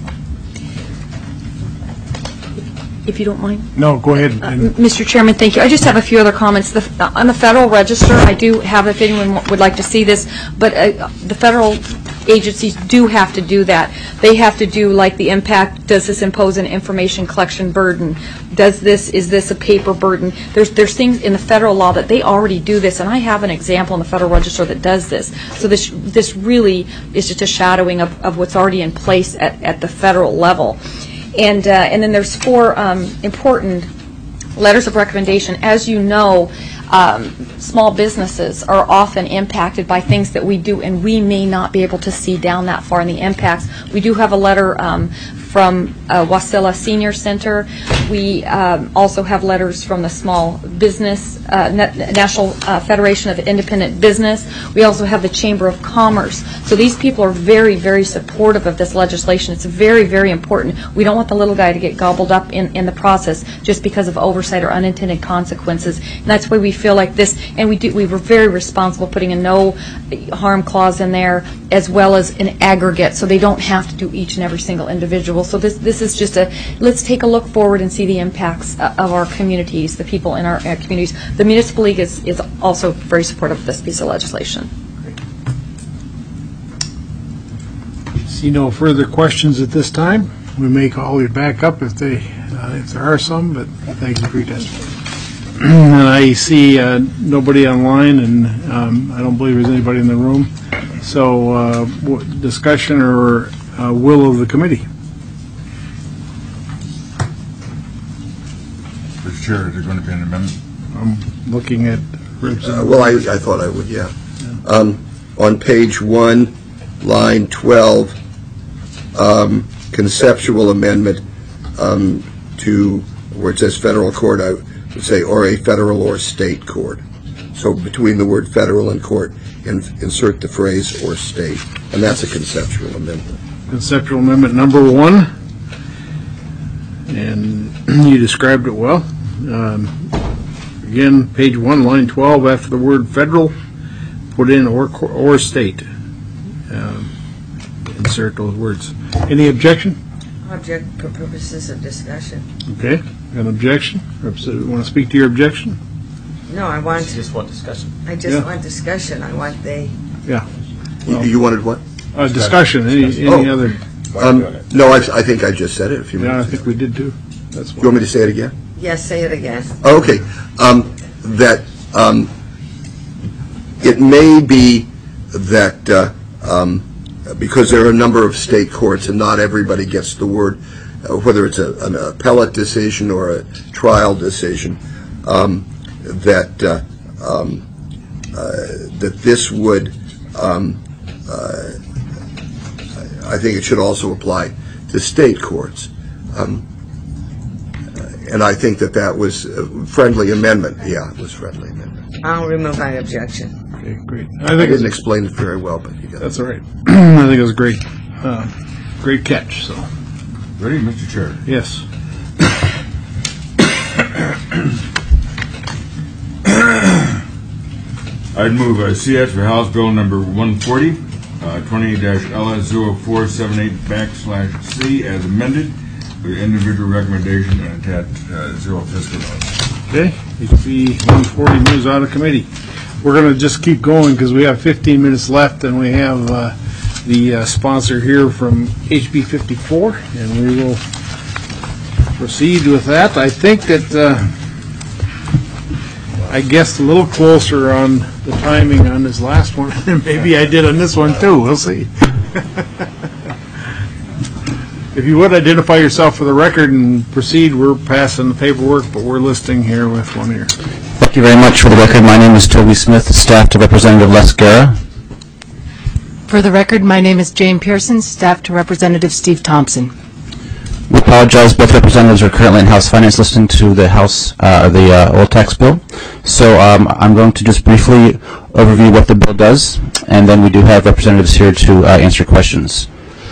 If you don't mind. No, go ahead. Uh, Mister Chairman, thank you. I just have a few other comments. The, uh, on the Federal Register, I do have, if anyone would like to see this, but uh, the federal agencies do have to do that. They have to do like the impact, does this impose an information collection burden? Does this, is this a paper burden? There's, there's things in the federal law that they already do this, and I have an example in the Federal Register that does this. So this, this really is just a shadowing of, of what's already in place at, at the federal level. And, uh, and then there's four um, important letters of recommendation. As you know, um, small businesses are often impacted by things that we do, and we may not be able to see down that far in the impacts. We do have a letter um, from uh, Wasilla Senior Center. We um, also have letters from the Small Business, uh, National uh, Federation of Independent Business. We also have the Chamber of Commerce. So these people are very, very supportive of this legislation. It's very, very important. We don't want the little guy to get gobbled up in, in the process just because of oversight or unintended consequences. And that's why we feel like this, and we do, we were very responsible putting a no harm clause in there as well as an aggregate, so they don't have to do each and every single individual. So this this is just a, let's take a look forward and see the impacts uh, of our communities, the people in our, our communities. The Municipal League is, is also very supportive of this piece of legislation. See no further questions at this time. We may call you back up if they, uh, if there are some, but thank you for your testimony. And I see uh, nobody online, and um, I don't believe there's anybody in the room. So uh, w- discussion or uh, will of the committee? Mister Chair, is there going to be an amendment? I'm looking at... Uh, well, I, I thought I would, yeah. yeah. Um, on page one, line twelve, um, conceptual amendment um, to where it says federal court, I would say, or a federal or state court. So between the word federal and court, in, insert the phrase or state. And that's a conceptual amendment. Conceptual amendment number one. And you described it well. Um, again, page one, line twelve, after the word federal, put in or, or state. Um, insert those words. Any objection? Object for purposes of discussion. Okay, an objection? Representative, want to speak to your objection? No, I want. You just want discussion. I just Yeah. want discussion. I want the. Yeah. You, you wanted what? Uh, discussion. Any, any Oh. other? Um, no, I, I think I just said it a few Yeah, I minutes think ago. we did too. That's You want me to say it again? Yes, say it again. Oh, okay. Um, that um, it may be that uh, um, because there are a number of state courts and not everybody gets the word, uh, whether it's a, an appellate decision or a trial decision, um, that uh, um, uh, that this would, um, uh, I think it should also apply to state courts. Um, and I think that that was a friendly amendment. Yeah, it was friendly amendment. I'll remove my objection. Okay, great. I, I didn't explain it very well, but you got That's all right. I think it was great. Uh, great catch. So, Ready, Mister Chair? yes. I'd move uh, C S for House Bill number one forty, uh, twenty L S zero four seven eight backslash C as amended with individual recommendation and attached uh, zero fiscal notice. Okay, H B one forty moves out of committee. We're going to just keep going because we have fifteen minutes left, and we have uh, the uh, sponsor here from H B fifty-four, and we will proceed with that. I think that uh, I guessed a little closer on the timing on this last one, and maybe I did on this one too. We'll see. If you would identify yourself for the record and proceed, we're passing the paperwork, but we're listing here with one ear. Thank you very much. For the record, my name is Toby Smith, staff to Representative Les Guerra. For the record, my name is Jane Pearson, staff to Representative Steve Thompson. We apologize. Both representatives are currently in House Finance listening to the House, uh, the uh, oil tax bill. So um, I'm going to just briefly overview what the bill does, and then we do have representatives here to uh, answer questions.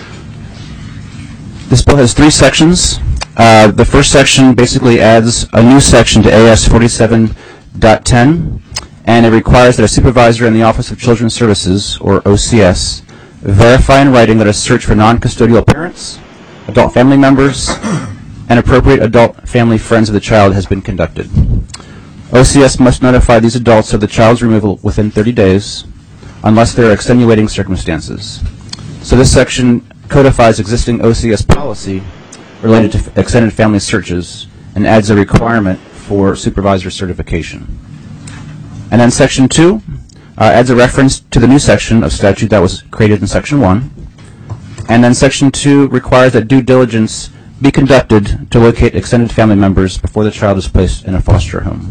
This bill has three sections. Uh, the first section basically adds a new section to A S forty-seven point ten, and it requires that a supervisor in the Office of Children's Services, or O C S, verify in writing that a search for non-custodial parents, adult family members, and appropriate adult family friends of the child has been conducted. O C S must notify these adults of the child's removal within thirty days, unless there are extenuating circumstances. So this section codifies existing O C S policy related to extended family searches and adds a requirement for supervisor certification. And then Section two uh, adds a reference to the new section of statute that was created in Section one. And then Section two requires that due diligence be conducted to locate extended family members before the child is placed in a foster home.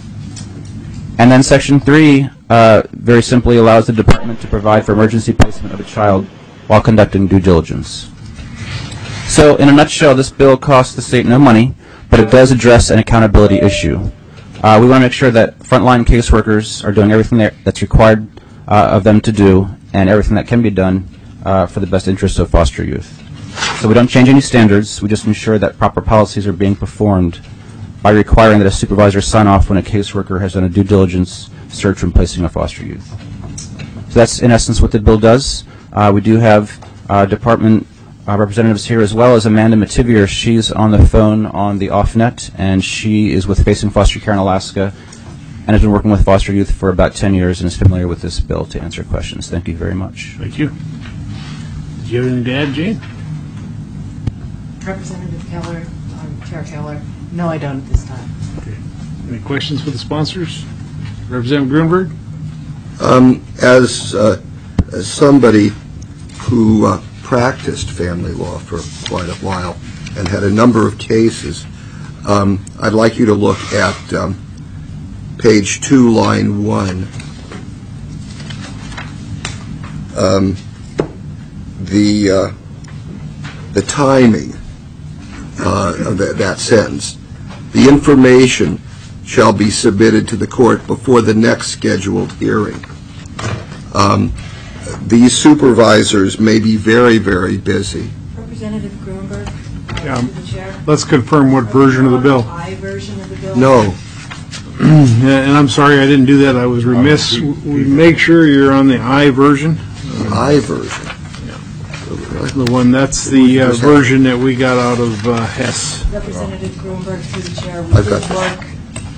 And then Section three uh, very simply allows the department to provide for emergency placement of a child while conducting due diligence. So in a nutshell, this bill costs the state no money, but it does address an accountability issue. Uh, we want to make sure that frontline caseworkers are doing everything that's required uh, of them to do and everything that can be done uh, for the best interests of foster youth. So we don't change any standards, we just ensure that proper policies are being performed by requiring that a supervisor sign off when a caseworker has done a due diligence search when placing a foster youth. So that's in essence what the bill does. Uh, we do have uh, department uh, representatives here as well as Amanda Mativier. She's on the phone on the off-net, and she is with Facing Foster Care in Alaska and has been working with foster youth for about ten years and is familiar with this bill to answer questions. Thank you very much. Thank you. Did you have anything to add, Jane? Representative Keller, um, Chair Keller. No, I don't at this time. Okay. Any questions for the sponsors? Representative Grunberg? Um, as, uh, as somebody who uh, practiced family law for quite a while and had a number of cases, um, I'd like you to look at um, page two, line one. Um, the uh, the timing uh, of that, that sentence. The information shall be submitted to the court before the next scheduled hearing. Um, these supervisors may be very, very busy. Representative Grunberg, uh, Yeah. to the chair. Let's confirm what version of the bill. I version of the bill. No. Yeah, and I'm sorry I didn't do that. I was remiss. We make sure you're on the I version. I version. The one, that's the uh, version that we got out of uh, Hess. Representative Grunberg, through the chair, we I've did got work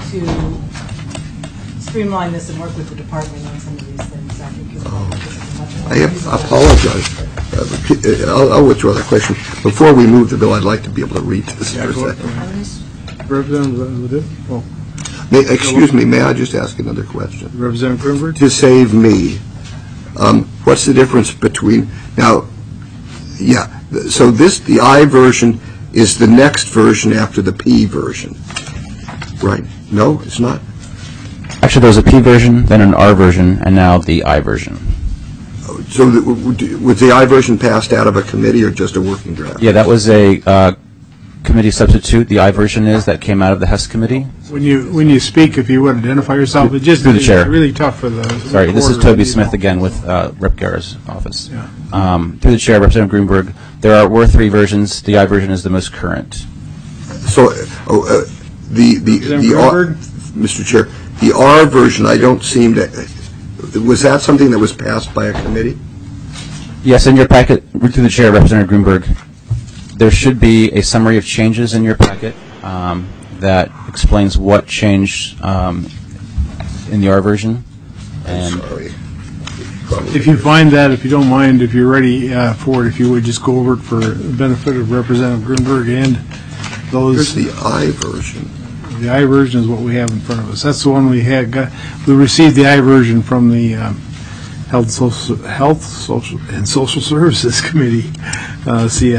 to streamline this and work with the department on some of these things. I think Oh. this is a much more I reasonable- apologize. Uh, I'll, I'll withdraw that question. Before we move the bill, I'd like to be able to read this Yeah, for go a ahead. second. Representative Ledoux? Oh. May, excuse me, may I just ask another question? Representative Grunberg? To save me, um, what's the difference between, now, yeah, th- so this, the I version is the next version after the P version, right? No, it's not? Actually, there was a P version, then an R version, and now the I version. So the- w- w- was the I version passed out of a committee or just a working draft? Yeah, that was a uh, committee substitute. The I version is that came out of the Hess committee. When you when you speak, if you would identify yourself, it's just Through the chair. really tough for the. Sorry, this is recorder Toby to Smith know. again with uh, Rep Guerra's office. Yeah. Um, through the chair, Representative Grunberg, there are were three versions. The I version is the most current. So, oh, uh, the, the, the R, Mister Chair, the R version, I don't seem to, was that something that was passed by a committee? Yes, in your packet, through the chair, Representative Grunberg, there should be a summary of changes in your packet um, that explains what changed um, in the R version. And sorry. If you find that, if you don't mind, if you're ready uh, for it, if you would just go over it for the benefit of Representative Grunberg and those. Here's the I version. The I version is what we have in front of us. That's the one we had. Got, we received the I version from the um, Health, Social, Health, Social, and Social Services Committee, uh, C S.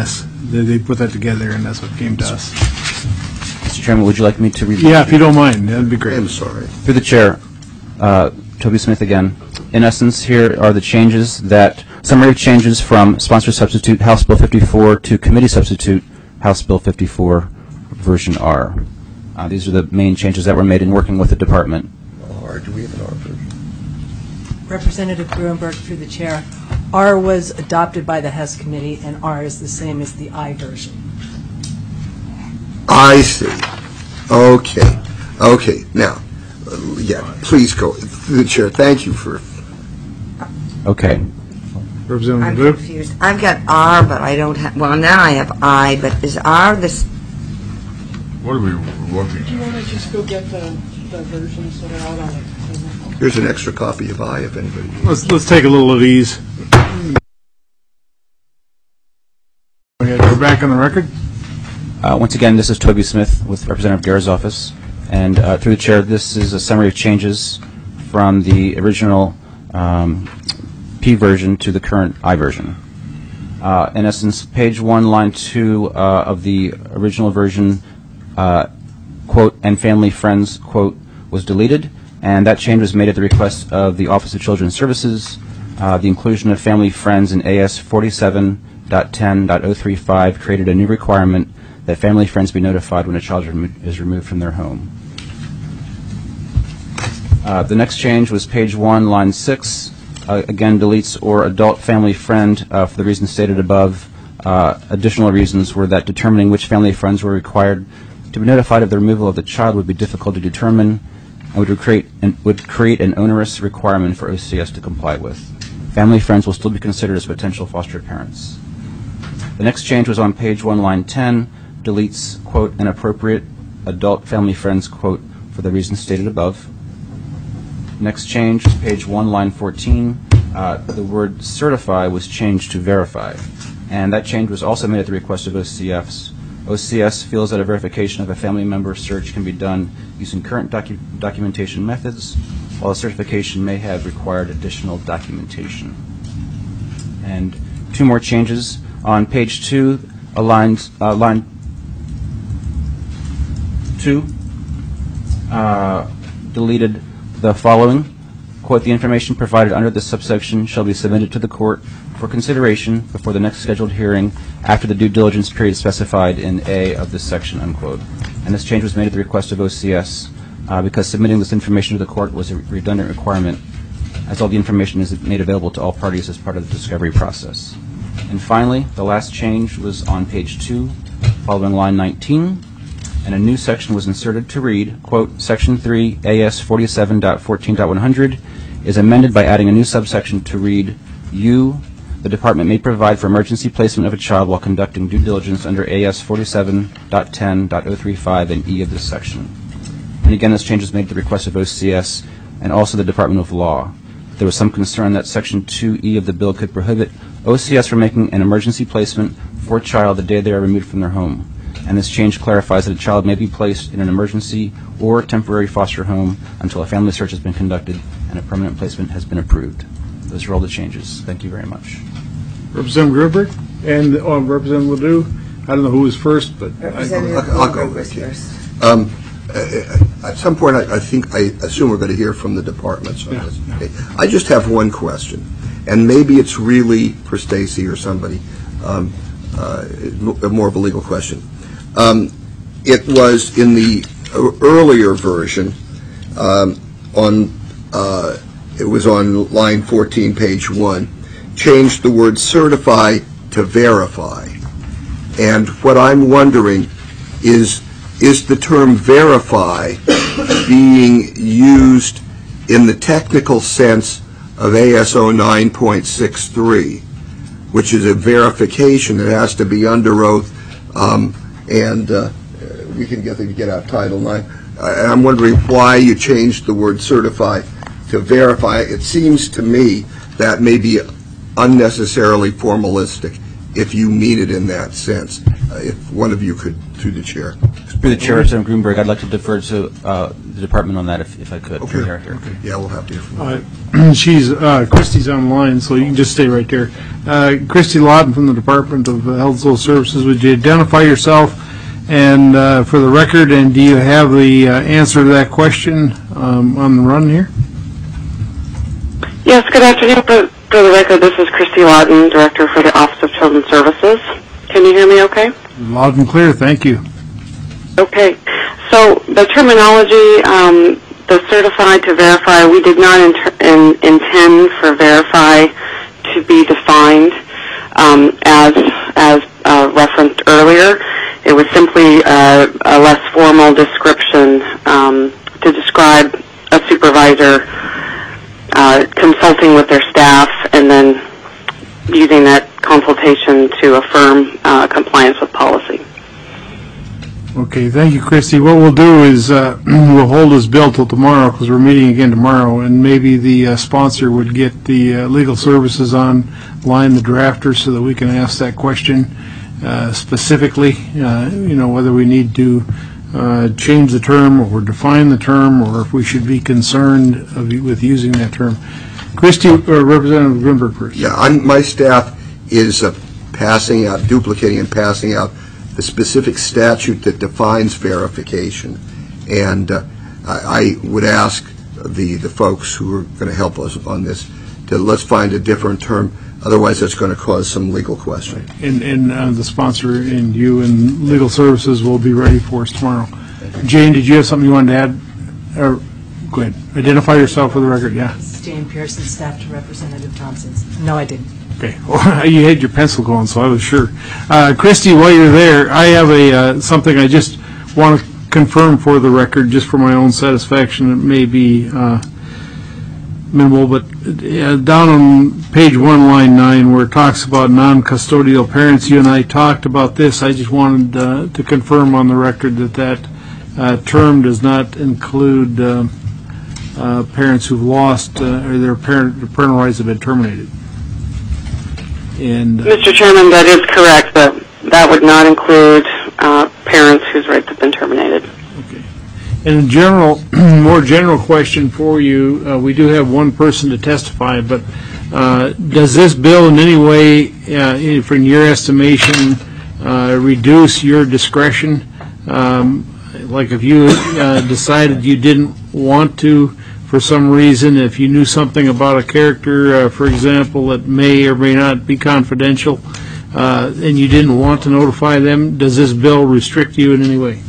they, they put that together, and that's what came to us. Mister Chairman, would you like me to read? Yeah, if you don't mind, that'd be great. I'm sorry. Through the chair, uh, Toby Smith again. In essence, here are the changes that, summary of changes from sponsor substitute House Bill fifty-four to committee substitute House Bill fifty-four version R. Uh, these are the main changes that were made in working with the department. R, do we have an R version? Representative Gruenberg, through the chair. R was adopted by the Hess Committee, and R is the same as the I version. I see. Okay. Okay. Now, uh, yeah, please go. Through the chair, thank you for... Okay. Representative I'm Ledoux? confused. I've got R, but I don't have, well, now I have I, but is R this, What are we working? Do you want to just go get the, the versions that are out on it? Here's an extra copy of I, if anybody... Let's, let's take a little of these. Okay, we're back on the record. Uh, once again, this is Toby Smith with Representative Guerra's office. And uh, through the chair, this is a summary of changes from the original um, P version to the current I version. Uh, in essence, page one, line two uh, of the original version, uh, quote, and family friends, quote, was deleted. And that change was made at the request of the Office of Children's Services. Uh, the inclusion of family friends in A S forty-seven point ten point oh three five created a new requirement that family friends be notified when a child remo- is removed from their home. Uh, the next change was page one, line six. Uh, again, deletes or adult family friend uh, for the reasons stated above. Uh, additional reasons were that determining which family friends were required to be notified of the removal of the child would be difficult to determine and would create an, would create an onerous requirement for O C S to comply with. Family friends will still be considered as potential foster parents. The next change was on page one, line ten, deletes, quote, an appropriate adult family friends, quote, for the reasons stated above. Next change, page one, line fourteen, uh, the word certify was changed to verify. And that change was also made at the request of O C S. O C S feels that a verification of a family member search can be done using current docu- documentation methods, while a certification may have required additional documentation. And two more changes. On page two, a line, uh, line two, uh, deleted the following. Quote, the information provided under this subsection shall be submitted to the court for consideration before the next scheduled hearing after the due diligence period specified in A of this section, unquote. And this change was made at the request of O C S uh, because submitting this information to the court was a redundant requirement, as all the information is made available to all parties as part of the discovery process. And finally, the last change was on page two, following line nineteen, and a new section was inserted to read, quote, Section three, A S forty-seven point fourteen point one hundred is amended by adding a new subsection to read, U, the department may provide for emergency placement of a child while conducting due diligence under A S forty-seven point ten point oh three five and E of this section. And again, this change was made at the request of O C S and also the Department of Law. There was some concern that Section two E of the bill could prohibit O C S from making an emergency placement for a child the day they are removed from their home. And this change clarifies that a child may be placed in an emergency or temporary foster home until a family search has been conducted and a permanent placement has been approved. Those are all the changes. Thank you very much. Representative Gruenberg and uh, Representative Ledoux. I don't know who was first, but Representative I'll, I'll go Gruenberg was with you. first. Um, uh, at some point, I, I think, I assume we're going to hear from the departments on this. Okay. I just have one question, and maybe it's really for Stacy or somebody, um, uh, more of a legal question. Um, it was in the earlier version, um, on uh, it was on line fourteen, page one, changed the word certify to verify. And what I'm wondering is, is the term verify being used in the technical sense of A S oh nine point six three, which is a verification that has to be under oath, um, and uh, we can get, get out Title nine. Uh, I'm wondering why you changed the word certify to verify. It seems to me that may be unnecessarily formalistic if you mean it in that sense. Uh, if one of you could, through the chair. Through the chair, Representative Gruenberg, I'd like to defer to uh, the the department on that if, if I could. Okay. Here, here. Okay. Yeah, we'll have to hear from Uh, she's, uh, Christy's online, so you can just stay right there. Uh, Christy Lawton from the Department of Health and Social Services, would you identify yourself and uh, for the record, and do you have the uh, answer to that question um, on the run here? Yes, good afternoon. For, for the record, this is Christy Lawton, Director for the Office of Children's Services. Can you hear me okay? Loud and clear, thank you. Okay. So the terminology, um, the certified to verify, we did not inter- in, intend for verify to be defined um, as, as uh, referenced earlier. It was simply uh, a less formal description um, to describe a supervisor uh, consulting with their staff and then using that consultation to affirm uh, compliance with policy. Okay, thank you, Christy. What we'll do is uh, we'll hold this bill till tomorrow because we're meeting again tomorrow, and maybe the uh, sponsor would get the uh, legal services online, the drafter, so that we can ask that question uh, specifically, uh, you know, whether we need to uh, change the term or define the term, or if we should be concerned of, with using that term. Christy, or Representative Grimberg first. Yeah, I'm, my staff is uh, passing out, duplicating and passing out the specific statute that defines verification. And uh, I, I would ask the, the folks who are going to help us on this to let's find a different term. Otherwise, it's going to cause some legal question. And, and uh, the sponsor and you and legal services will be ready for us tomorrow. Jane, did you have something you wanted to add? Or, go ahead. Identify yourself for the record, yeah. Jane Pearson, staff to Representative Thompson. No, I didn't. Okay. Well, you had your pencil going, so I was sure. Uh, Christy, while you're there, I have a uh, something I just want to confirm for the record, just for my own satisfaction. It may be uh, minimal, but uh, down on page one, line nine, where it talks about non-custodial parents, you and I talked about this. I just wanted uh, to confirm on the record that that uh, term does not include uh, uh, parents who've lost uh, or their parent, their parental rights have been terminated. And, uh, Mister Chairman, that is correct, but that would not include uh, parents whose rights have been terminated. Okay. And in general, more general question for you, uh, we do have one person to testify, but uh, does this bill in any way, uh, from your estimation, uh, reduce your discretion? Um, like if you uh, decided you didn't want to, for some reason, if you knew something about a character, uh, for example, that may or may not be confidential, uh, and you didn't want to notify them, does this bill restrict you in any way?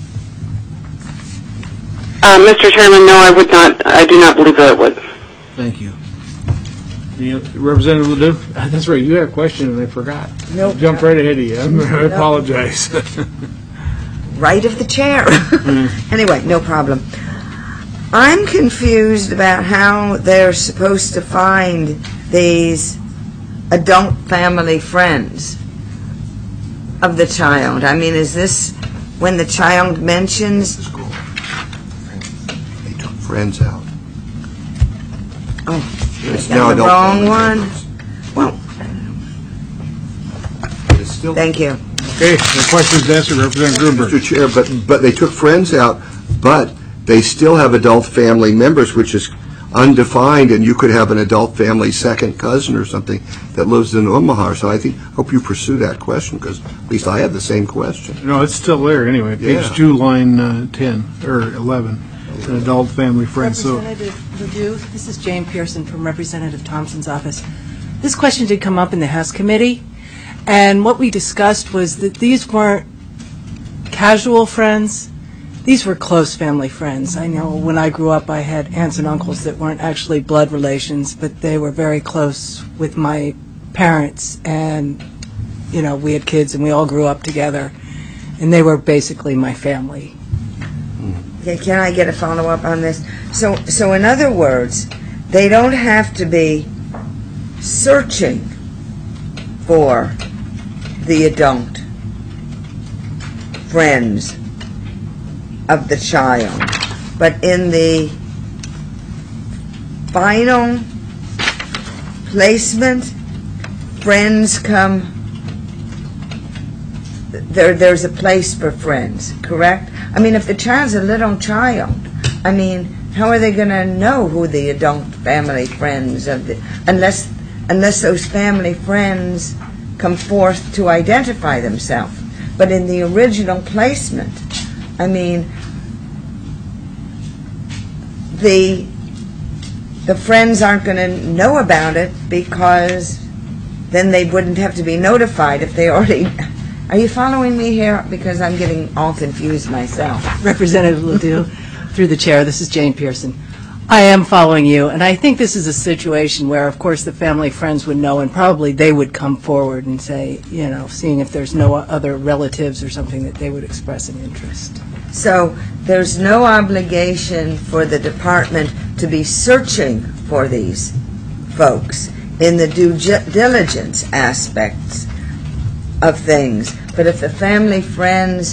Uh, Mister Chairman, no, I would not. I do not believe that it would. Thank you. The, uh, Representative Ledoux? That's right, you had a question and I forgot. Nope. Jumped right ahead of you. I Nope. apologize. Right of the chair. Anyway, no problem. I'm confused about how they're supposed to find these adult family friends of the child. I mean, is this when the child mentions... They took friends out. Oh, It's got now the adult wrong family one. members. Well, It's still thank you. Okay, the question is answered, Representative Gruenberg. Mister Chair, but, but they took friends out, but they still have adult family members, which is undefined, and you could have an adult family second cousin or something that lives in Omaha. So I think, hope you pursue that question, because at least I have the same question. No, it's still there anyway, page Yeah. two, line uh, ten, or eleven, an adult family friend. So, Representative Ledoux, this is Jane Pearson from Representative Thompson's office. This question did come up in the House committee, and what we discussed was that these weren't casual friends. These were close family friends. I know when I grew up, I had aunts and uncles that weren't actually blood relations, but they were very close with my parents, and, you know, we had kids and we all grew up together, and they were basically my family. Okay, can I get a follow-up on this? So, so in other words, they don't have to be searching for the adult friends of the child, but in the final placement, friends come, there, there's a place for friends, correct? I mean, if the child's a little child, I mean, how are they going to know who the adult family friends of the, unless, unless those family friends come forth to identify themselves? But in the original placement, I mean, the the friends aren't going to know about it because then they wouldn't have to be notified if they already... Are you following me here? Because I'm getting all confused myself. Representative Ledoux, through the chair, this is Jane Pearson. I am following you, and I think this is a situation where, of course, the family friends would know, and probably they would come forward and say, you know, seeing if there's no other relatives or something that they would express an interest. So there's no obligation for the department to be searching for these folks in the due diligence aspects of things. But if the family friends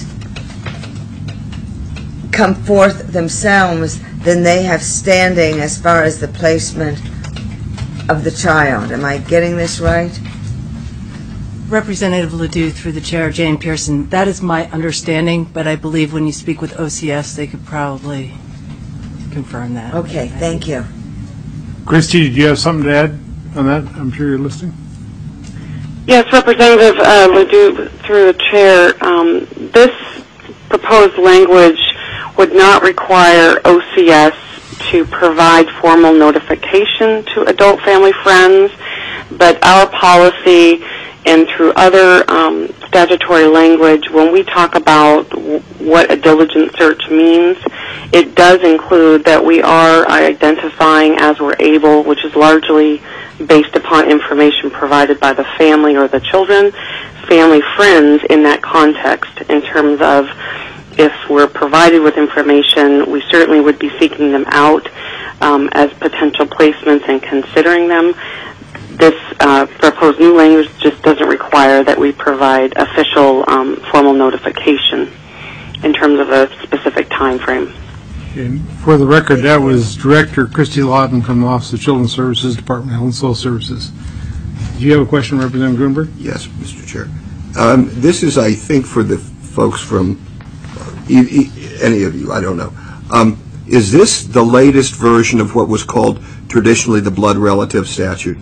come forth themselves, then they have standing as far as the placement of the child. Am I getting this right? Representative Ledoux, through the chair, Jane Pearson, that is my understanding, but I believe when you speak with O C S, they could probably confirm that. Okay, thank you. Christy, did you have something to add on that? I'm sure you're listening. Yes, Representative uh, Ledoux, through the chair, um, this proposed language would not require O C S to provide formal notification to adult family friends, but our policy and through other um, statutory language, when we talk about w- what a diligent search means, it does include that we are identifying as we're able, which is largely based upon information provided by the family or the children, family friends in that context, in terms of if we're provided with information, we certainly would be seeking them out um, as potential placements and considering them. This uh, proposed new language just doesn't require that we provide official um, formal notification in terms of a specific time frame. And for the record, that was Director Christy Lawton from the Office of Children's Services, Department of Health and Social Services. Do you have a question, Representative Grunberg? Yes, Mister Chair. Um, this is, I think, for the folks from uh, e- e- any of you, I don't know. Um, is this the latest version of what was called traditionally the blood relative statute?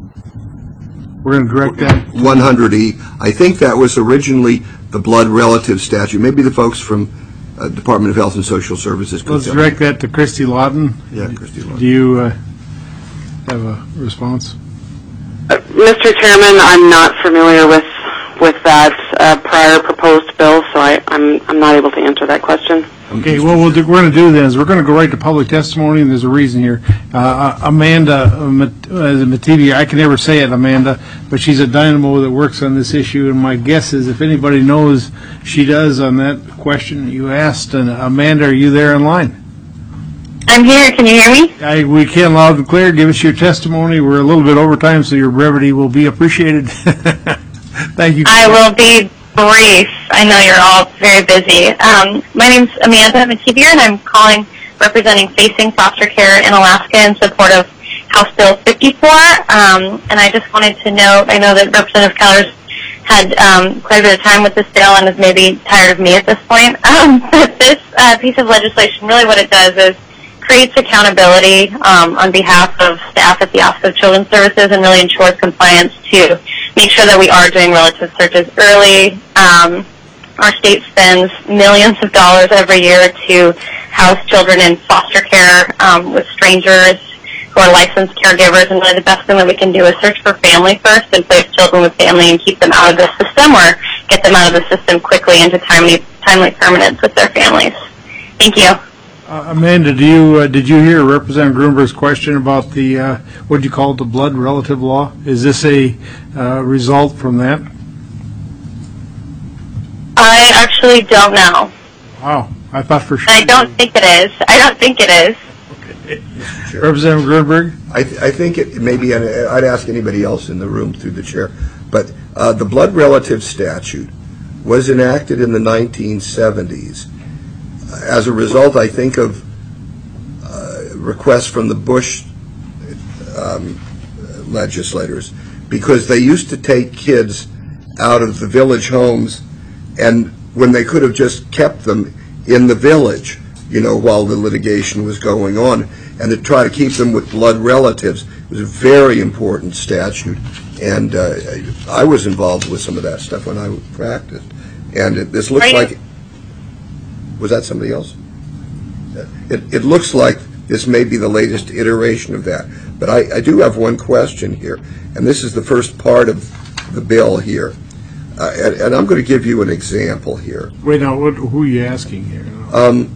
We're going to direct that. one hundred E. I think that was originally the blood relative statute. Maybe the folks from uh, Department of Health and Social Services could Let's tell direct me. that to Christy Lawton. Yeah, Christy Lawton. Do you uh, have a response? Uh, Mister Chairman, I'm not familiar with with that uh, prior proposed bill, so I, I'm I'm not able to answer that question. Okay, well, we'll do, we're going to do then is we're going to go right to public testimony, and there's a reason here. Uh, Amanda uh, Mativi, I can never say it, Amanda, but she's a dynamo that works on this issue, and my guess is if anybody knows, she does on that question you asked. And Amanda, are you there in line? I'm here. Can you hear me? I, we can loud and clear. Give us your testimony. We're a little bit over time, so your brevity will be appreciated. Thank you. I will be brief. I know you're all very busy. Um, my name's Amanda Mativier, and I'm calling representing Facing Foster Care in Alaska in support of House Bill fifty-four. Um, and I just wanted to note, I know that Representative Keller's had um, quite a bit of time with this bill and is maybe tired of me at this point. Um, but this uh, piece of legislation, really what it does is creates accountability um, on behalf of staff at the Office of Children's Services and really ensures compliance to make sure that we are doing relative searches early. Um, our state spends millions of dollars every year to house children in foster care um, with strangers who are licensed caregivers, and really the best thing that we can do is search for family first and place children with family and keep them out of the system or get them out of the system quickly into timely, timely permanence with their families. Thank you. Uh, Amanda, do you uh, did you hear Representative Grunberg's question about the uh, what do you call it, the blood relative law? Is this a uh, result from that? I actually don't know. Wow, I thought for sure. I don't think it is. I don't think it is. Okay. Representative Grunberg? I, th- I think it maybe, and I'd ask anybody else in the room through the chair, but uh, the blood relative statute was enacted in the nineteen seventies. As a result, I think, of uh, requests from the Bush um, legislators, because they used to take kids out of the village homes, and when they could have just kept them in the village, you know, while the litigation was going on, and to try to keep them with blood relatives. It was a very important statute, and uh, I was involved with some of that stuff when I practiced. And it, this looks like, was that somebody else? It, it looks like this may be the latest iteration of that. But I, I do have one question here, and this is the first part of the bill here. Uh, and, and I'm going to give you an example here. Wait, now, what, who are you asking here? Um,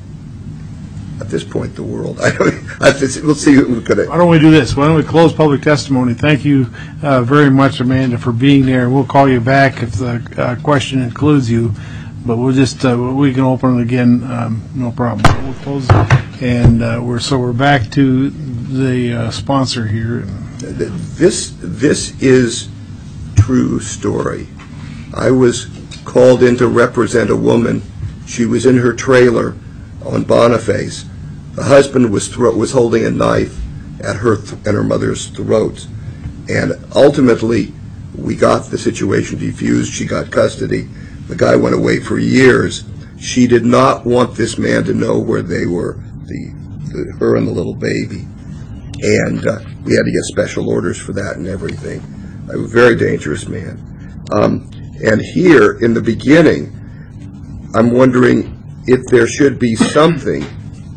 at this point, the world. I don't, I, we'll see who could. Why don't we do this? Why don't we close public testimony? Thank you uh, very much, Amanda, for being there. We'll call you back if the uh, question includes you. But we'll just, uh, we can open it again, um, no problem. We'll close it. And uh, we're, so we're back to the uh, sponsor here. This, this is true story. I was called in to represent a woman. She was in her trailer on Boniface. The husband was thro- was holding a knife at her th- and her mother's throats. And ultimately, we got the situation defused. She got custody. The guy went away for years. She did not want this man to know where they were, the, the her and the little baby. And uh, we had to get special orders for that and everything. A very dangerous man. Um, and here, in the beginning, I'm wondering if there should be something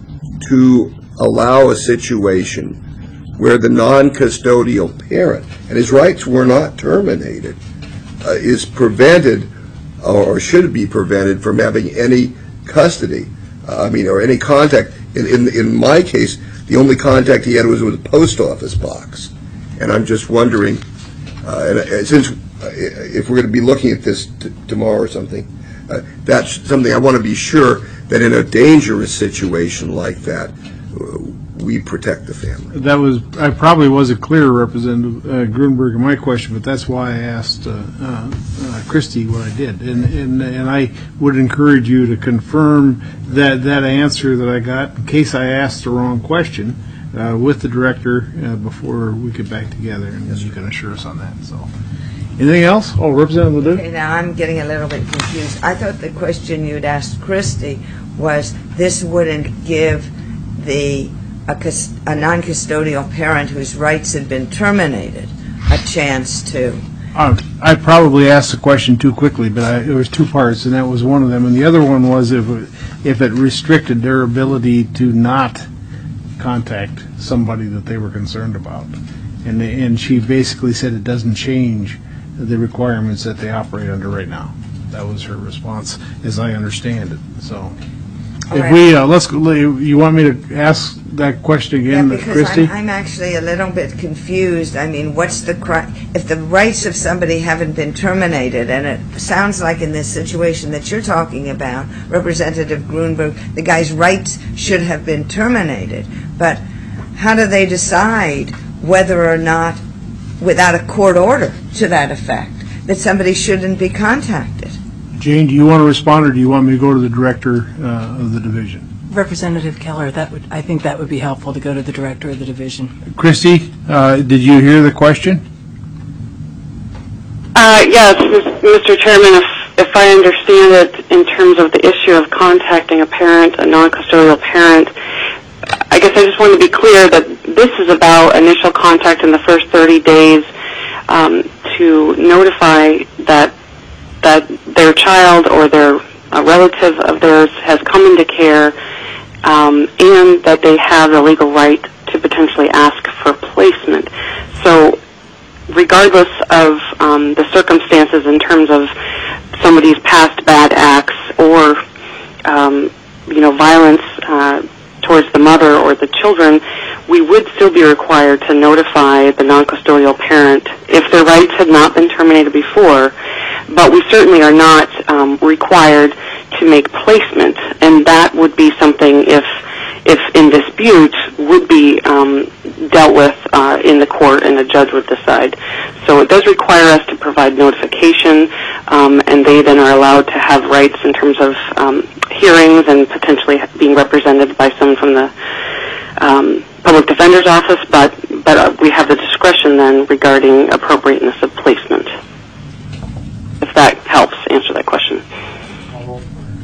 to allow a situation where the non-custodial parent, and his rights were not terminated, uh, is prevented or should be prevented from having any custody, uh, I mean, or any contact. In, in in my case, the only contact he had was with a post office box. And I'm just wondering, uh, and, and since uh, if we're going to be looking at this t- tomorrow or something, uh, that's something I want to be sure that in a dangerous situation like that, uh, we protect the family. That was, I probably wasn't clear, Representative uh, Grunberg, in my question, but that's why I asked uh, uh, uh, Christie what I did. And, and and I would encourage you to confirm that, that answer that I got, in case I asked the wrong question, uh, with the director uh, before we get back together, and yes, you can assure us on that. So, anything else? Oh, Representative Ledoux? Okay, now I'm getting a little bit confused. I thought the question you'd asked Christie was this wouldn't give the a, cus- a non-custodial parent whose rights had been terminated a chance to. Uh, I probably asked the question too quickly, but I, there was two parts, and that was one of them. And the other one was if it, if it restricted their ability to not contact somebody that they were concerned about. And they, and she basically said it doesn't change the requirements that they operate under right now. That was her response, as I understand it. So, if right. we uh, let's you want me to ask that question again, yeah, because Christie? I'm, I'm actually a little bit confused. I mean, what's the cri- if the rights of somebody haven't been terminated, and it sounds like in this situation that you're talking about, Representative Grunberg, the guy's rights should have been terminated. But how do they decide whether or not, without a court order to that effect, that somebody shouldn't be contacted? Jane, do you want to respond, or do you want me to go to the director uh, of the division? Representative Keller, that would I think that would be helpful to go to the director of the division. Christie, uh, did you hear the question? Uh, yes, Mister Chairman, if, if I understand it in terms of the issue of contacting a parent, a non-custodial parent, I guess I just want to be clear that this is about initial contact in the first thirty days um, to notify that that their child or their a relative of theirs has come into care, um, and that they have the legal right to potentially ask for placement. So regardless of um, the circumstances in terms of somebody's past bad acts or um, you know, violence uh, towards the mother or the children, we would still be required to notify the non-custodial parent if their rights had not been terminated before. But we certainly are not um, required to make placement, and that would be something, if if in dispute, would be um, dealt with uh, in the court, and a judge would decide. So it does require us to provide notification, um, and they then are allowed to have rights in terms of um, hearings and potentially being represented by someone from the um, public defender's office. But but uh, we have the discretion then regarding appropriateness of placement. If that helps answer that question. No,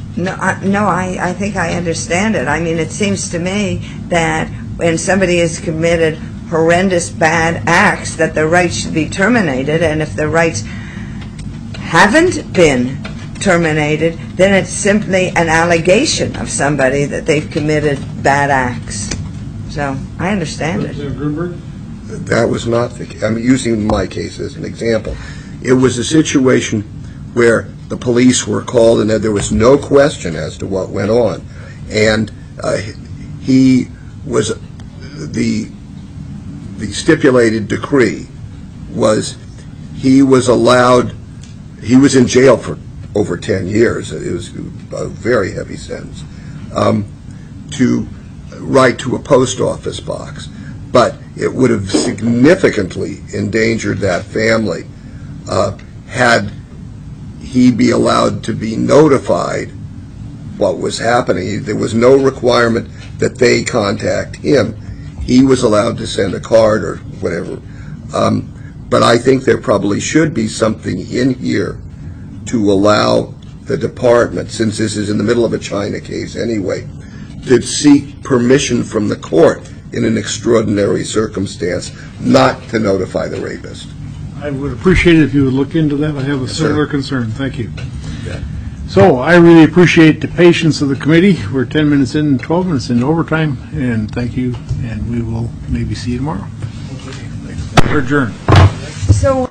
I, no, I, I think I understand it. I mean, it seems to me that when somebody has committed horrendous bad acts, that the rights should be terminated, and if the rights haven't been terminated, then it's simply an allegation of somebody that they've committed bad acts. So, I understand it. That was not the, I'm using my case as an example. It was a situation where the police were called and there was no question as to what went on. And uh, he was, the, the stipulated decree was he was allowed, he was in jail for over ten years, it was a very heavy sentence, um, to write to a post office box. But it would have significantly endangered that family uh, had he be allowed to be notified what was happening. There was no requirement that they contact him. He was allowed to send a card or whatever. Um, but I think there probably should be something in here to allow the department, since this is in the middle of a China case anyway, to seek permission from the court in an extraordinary circumstance not to notify the rapist. I would appreciate it if you would look into that. I have a Yes, similar sir. concern. Thank you. So I really appreciate the patience of the committee. We're ten minutes in, twelve minutes in overtime, and thank you, and we will maybe see you tomorrow. We're adjourned. So